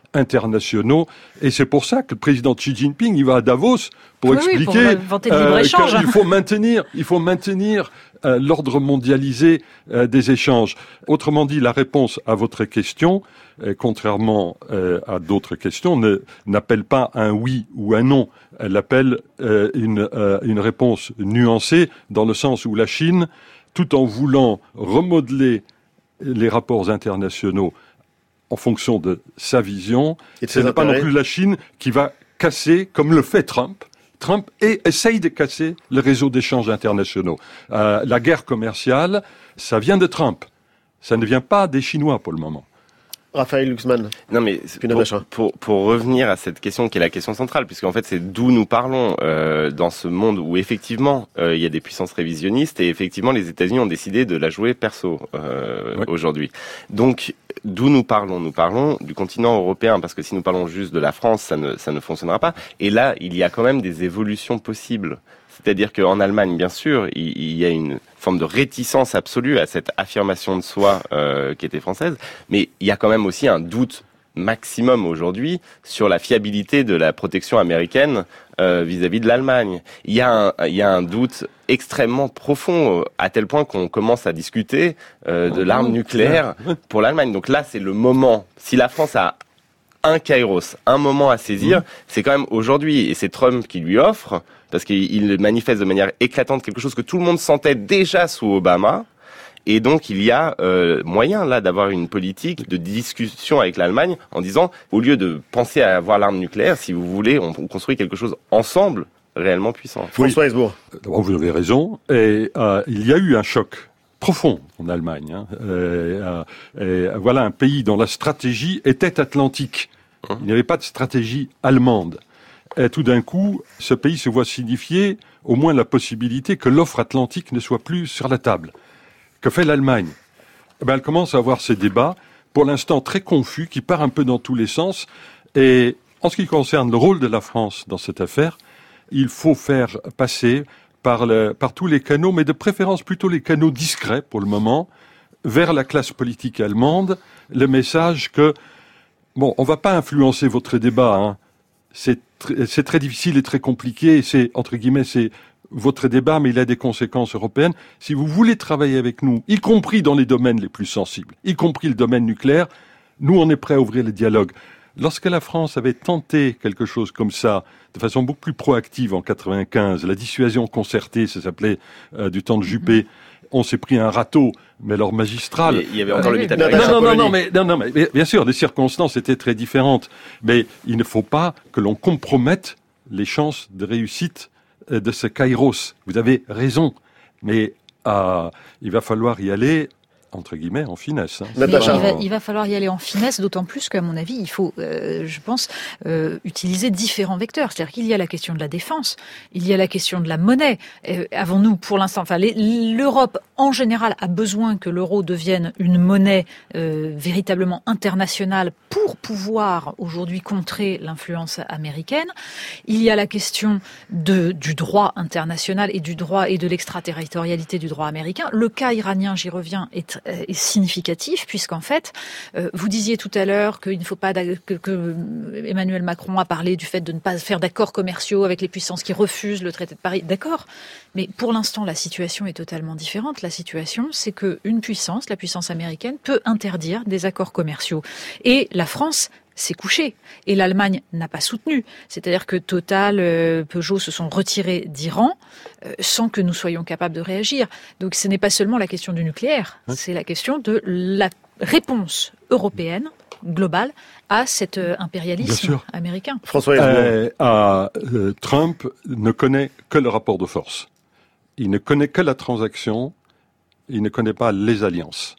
internationaux. Et c'est pour ça que le président Xi Jinping, il va à Davos pour oui, expliquer oui, pour euh, qu'il faut maintenir, il faut maintenir euh, l'ordre mondialisé euh, des échanges. Autrement dit, la réponse à votre question, euh, contrairement euh, à d'autres questions, ne, n'appelle pas un oui ou un non. Elle appelle euh, une, euh, une réponse nuancée, dans le sens où la Chine, tout en voulant remodeler les rapports internationaux en fonction de sa vision, ce n'est pas non plus la Chine qui va casser, comme le fait Trump. Trump et essaye de casser le réseau d'échanges internationaux. Euh, la guerre commerciale, ça vient de Trump. Ça ne vient pas des Chinois pour le moment. Raphaël Glucksmann. Non mais pour, pour, pour revenir à cette question qui est la question centrale, puisqu'en fait c'est d'où nous parlons euh, dans ce monde où effectivement euh, il y a des puissances révisionnistes et effectivement les États-Unis ont décidé de la jouer perso euh, oui. aujourd'hui. Donc d'où nous parlons ? Nous parlons du continent européen, parce que si nous parlons juste de la France, ça ne, ça ne fonctionnera pas. Et là, il y a quand même des évolutions possibles. C'est-à-dire qu'en Allemagne, bien sûr, il, il y a une forme de réticence absolue à cette affirmation de soi euh, qui était française, mais il y a quand même aussi un doute maximum aujourd'hui sur la fiabilité de la protection américaine euh, vis-à-vis de l'Allemagne. Il y a un, il y a un doute extrêmement profond, à tel point qu'on commence à discuter euh, de l'arme nucléaire pour l'Allemagne. Donc là, c'est le moment. Si la France a un kairos, un moment à saisir, c'est quand même aujourd'hui, et c'est Trump qui lui offre, parce qu'il manifeste de manière éclatante quelque chose que tout le monde sentait déjà sous Obama. Et donc, il y a euh, moyen, là, d'avoir une politique de discussion avec l'Allemagne en disant, au lieu de penser à avoir l'arme nucléaire, si vous voulez, on, on construit quelque chose ensemble réellement puissant. Oui. François Hesbourg. D'abord, vous avez raison. Et euh, il y a eu un choc profond en Allemagne. Hein. Et, euh, et, voilà un pays dont la stratégie était atlantique. Il n'y avait pas de stratégie allemande. Et tout d'un coup, ce pays se voit signifier au moins la possibilité que l'offre atlantique ne soit plus sur la table. Que fait l'Allemagne ? Eh bien, elle commence à avoir ces débats, pour l'instant très confus, qui partent un peu dans tous les sens. Et en ce qui concerne le rôle de la France dans cette affaire, il faut faire passer par, le, par tous les canaux, mais de préférence plutôt les canaux discrets pour le moment, vers la classe politique allemande, le message que, bon, on ne va pas influencer votre débat, hein. C'est, tr- c'est très difficile et très compliqué, c'est, entre guillemets, c'est votre débat, mais il a des conséquences européennes. Si vous voulez travailler avec nous, y compris dans les domaines les plus sensibles, y compris le domaine nucléaire, nous, on est prêts à ouvrir le dialogue. Lorsque la France avait tenté quelque chose comme ça, de façon beaucoup plus proactive en quatre-vingt-quinze, la dissuasion concertée, ça s'appelait euh, du temps de Juppé, on s'est pris un râteau, mais alors magistral. Il y avait encore euh, le mythe non, non, non, non, mais, non, non, mais bien sûr, les circonstances étaient très différentes. Mais il ne faut pas que l'on compromette les chances de réussite de ce kairos. Vous avez raison, mais euh, il va falloir y aller entre guillemets, en finesse. Hein. Il, va, il va falloir y aller en finesse, d'autant plus qu'à mon avis, il faut, euh, je pense, euh, utiliser différents vecteurs. C'est-à-dire qu'il y a la question de la défense, il y a la question de la monnaie. Euh, avons-nous, pour l'instant, enfin, les, l'Europe en général a besoin que l'euro devienne une monnaie euh, véritablement internationale pour pouvoir aujourd'hui contrer l'influence américaine. Il y a la question de, du droit international et du droit et de l'extraterritorialité du droit américain. Le cas iranien, j'y reviens, est est significatif, puisqu'en fait, euh, vous disiez tout à l'heure qu'il ne faut pas que, que Emmanuel Macron a parlé du fait de ne pas faire d'accords commerciaux avec les puissances qui refusent le traité de Paris. D'accord, mais pour l'instant, la situation est totalement différente. La situation, c'est qu'une puissance, la puissance américaine, peut interdire des accords commerciaux. Et la France s'est couchée. Et l'Allemagne n'a pas soutenu. C'est-à-dire que Total, euh, Peugeot se sont retirés d'Iran euh, sans que nous soyons capables de réagir. Donc ce n'est pas seulement la question du nucléaire, hein, c'est la question de la réponse européenne, globale, à cet euh, impérialisme américain. François euh, euh, euh, Trump ne connaît que le rapport de force. Il ne connaît que la transaction, il ne connaît pas les alliances.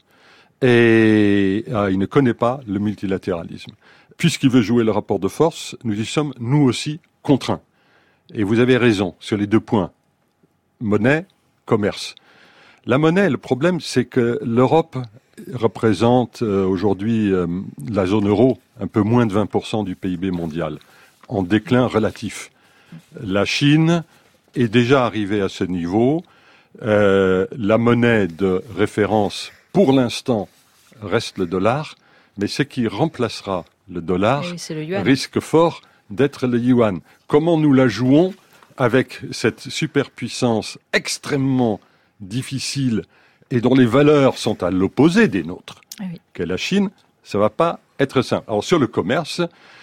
Et euh, il ne connaît pas le multilatéralisme. Puisqu'il veut jouer le rapport de force, nous y sommes, nous aussi, contraints. Et vous avez raison sur les deux points. Monnaie, commerce. La monnaie, le problème, c'est que l'Europe représente euh, aujourd'hui euh, la zone euro, un peu moins de vingt pour cent du P I B mondial, en déclin relatif. La Chine est déjà arrivée à ce niveau. Euh, la monnaie de référence, pour l'instant, reste le dollar, mais ce qui remplacera le dollar, oui, c'est le yuan. risque fort d'être le yuan. Comment nous la jouons avec cette superpuissance extrêmement difficile et dont les valeurs sont à l'opposé des nôtres, oui. qu'est la Chine, ça va pas être simple. Alors sur le commerce,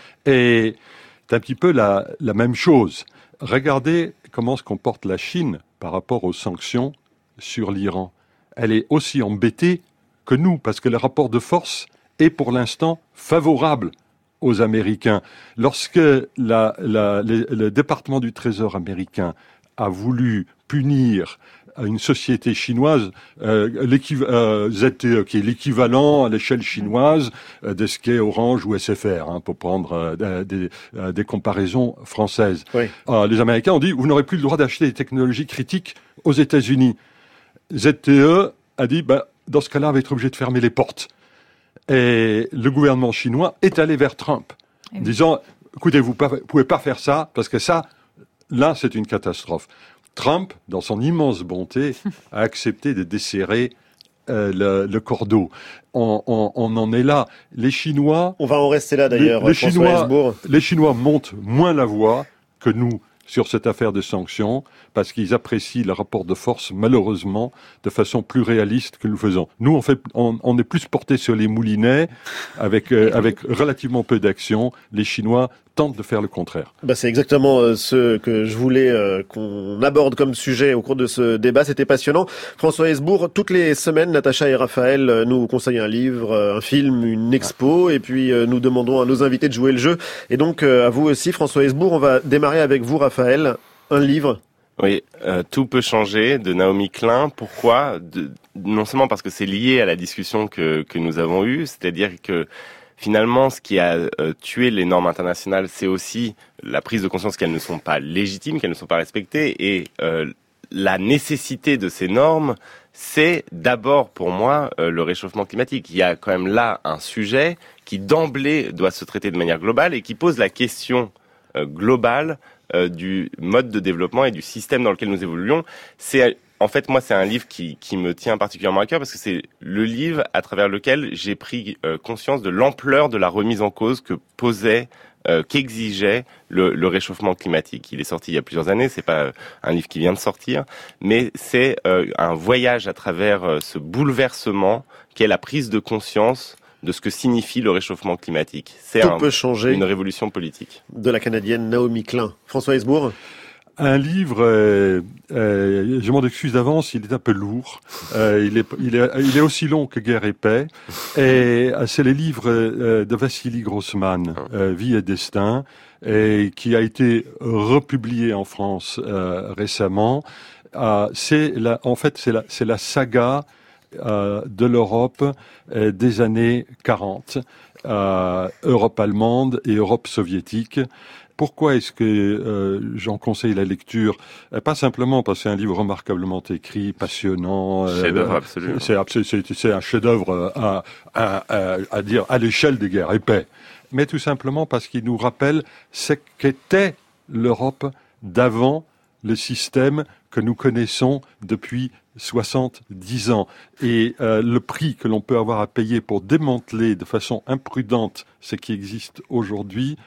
et c'est un petit peu la, la même chose. Regardez comment se comporte la Chine par rapport aux sanctions sur l'Iran. Elle est aussi embêtée que nous, parce que le rapport de force est pour l'instant favorable aux Américains. Lorsque la, la, le, le département du Trésor américain a voulu punir une société chinoise, euh, euh, Z T E, qui est l'équivalent à l'échelle chinoise euh, de ce qu'est Orange ou S F R, hein, pour prendre euh, des, euh, des comparaisons françaises. Oui. Euh, les Américains ont dit, vous n'aurez plus le droit d'acheter des technologies critiques aux États-Unis. Z T E a dit, bah, dans ce cas-là, on va être obligé de fermer les portes. Et le gouvernement chinois est allé vers Trump, en disant, écoutez, vous ne pouvez pas faire ça, parce que ça, là, c'est une catastrophe. Trump, dans son immense bonté, a accepté de desserrer euh, le, le cordeau. On, on, on en est là. Les Chinois... On va en rester là d'ailleurs, les, les François Chinois, Hesbourg. Les Chinois montent moins la voix que nous sur cette affaire de sanctions, parce qu'ils apprécient le rapport de force, malheureusement, de façon plus réaliste que nous faisons. Nous, on, fait, on, on est plus portés sur les moulinets, avec, euh, avec relativement peu d'action. Les Chinois tentent de faire le contraire. Bah c'est exactement euh, ce que je voulais euh, qu'on aborde comme sujet au cours de ce débat. C'était passionnant. François Hesbourg, toutes les semaines, Natacha et Raphaël euh, nous conseillent un livre, euh, un film, une expo, et puis euh, nous demandons à nos invités de jouer le jeu. Et donc, euh, à vous aussi, François Hesbourg, on va démarrer avec vous, Raphaël. Un livre. Oui, euh, Tout peut changer de Naomi Klein. Pourquoi ? de, Non seulement parce que c'est lié à la discussion que, que nous avons eue, c'est-à-dire que finalement, ce qui a euh, tué les normes internationales, c'est aussi la prise de conscience qu'elles ne sont pas légitimes, qu'elles ne sont pas respectées, et euh, la nécessité de ces normes, c'est d'abord pour moi euh, le réchauffement climatique. Il y a quand même là un sujet qui d'emblée doit se traiter de manière globale et qui pose la question euh, globale euh, du mode de développement et du système dans lequel nous évoluons. C'est En fait, moi, c'est un livre qui, qui me tient particulièrement à cœur parce que c'est le livre à travers lequel j'ai pris euh, conscience de l'ampleur de la remise en cause que posait, euh, qu'exigeait le, le réchauffement climatique. Il est sorti il y a plusieurs années, c'est pas un livre qui vient de sortir, mais c'est euh, un voyage à travers euh, ce bouleversement qu'est la prise de conscience de ce que signifie le réchauffement climatique. C'est Tout un, peut changer. Une révolution politique. De la Canadienne Naomi Klein. François Hesbourg. Un livre, euh, euh, je m'en excuse d'avance, il est un peu lourd. Euh, il, est, il, est, il est aussi long que Guerre et Paix. Et euh, c'est le livre euh, de Vassili Grossman, euh, Vie et Destin, et qui a été republié en France euh, récemment. Euh, c'est la, en fait, c'est la, c'est la saga euh, de l'Europe euh, des années quarante, euh, Europe allemande et Europe soviétique. Pourquoi est-ce que euh, j'en conseille la lecture ? Pas simplement parce que c'est un livre remarquablement écrit, passionnant. Chef-d'œuvre euh, absolu. C'est, c'est, c'est un chef-d'œuvre à, à, à, à dire à l'échelle de Guerre et Paix. Mais tout simplement parce qu'il nous rappelle ce qu'était l'Europe d'avant le système que nous connaissons depuis soixante-dix ans. Et euh, le prix que l'on peut avoir à payer pour démanteler de façon imprudente ce qui existe aujourd'hui,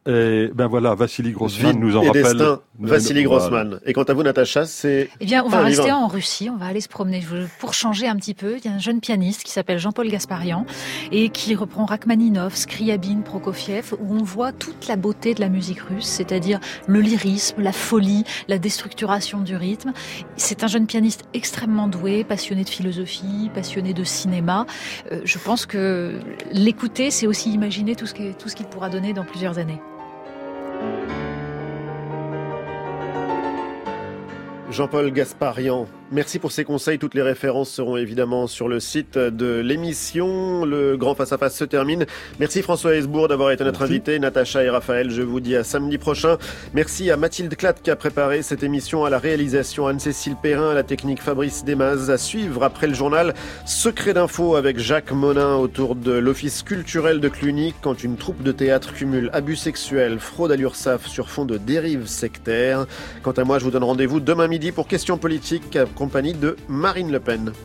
et ben voilà, Vassili Grossman Vie nous en et rappelle. Destin, Vassili Grossman. Voilà. Et quant à vous, Natacha, c'est... Eh bien, on va un rester livre. en Russie, on va aller se promener. Pour changer un petit peu, il y a un jeune pianiste qui s'appelle Jean-Paul Gasparian et qui reprend Rachmaninov, Scriabine, Prokofiev, où on voit toute la beauté de la musique russe, c'est-à-dire le lyrisme, la folie, la déstructuration du rythme. C'est un jeune pianiste extrêmement doué, passionné de philosophie, passionné de cinéma. Euh, je pense que l'écouter, c'est aussi imaginer tout ce qu'il, tout ce qu'il pourra donner dans plusieurs années. Jean-Paul Gasparian, merci pour ces conseils. Toutes les références seront évidemment sur le site de l'émission. Le grand face-à-face se termine. Merci François Hesbourg d'avoir été notre merci. invité. Natacha et Raphaël, je vous dis à samedi prochain. Merci à Mathilde Clatte qui a préparé cette émission, à la réalisation Anne-Cécile Perrin, à la technique Fabrice Desmaz. À suivre après le journal Secret d'info avec Jacques Monin autour de l'office culturel de Cluny quand une troupe de théâtre cumule abus sexuels, fraude à l'URSSAF sur fond de dérives sectaires. Quant à moi, je vous donne rendez-vous demain midi pour Questions politiques, compagnie de Marine Le Pen.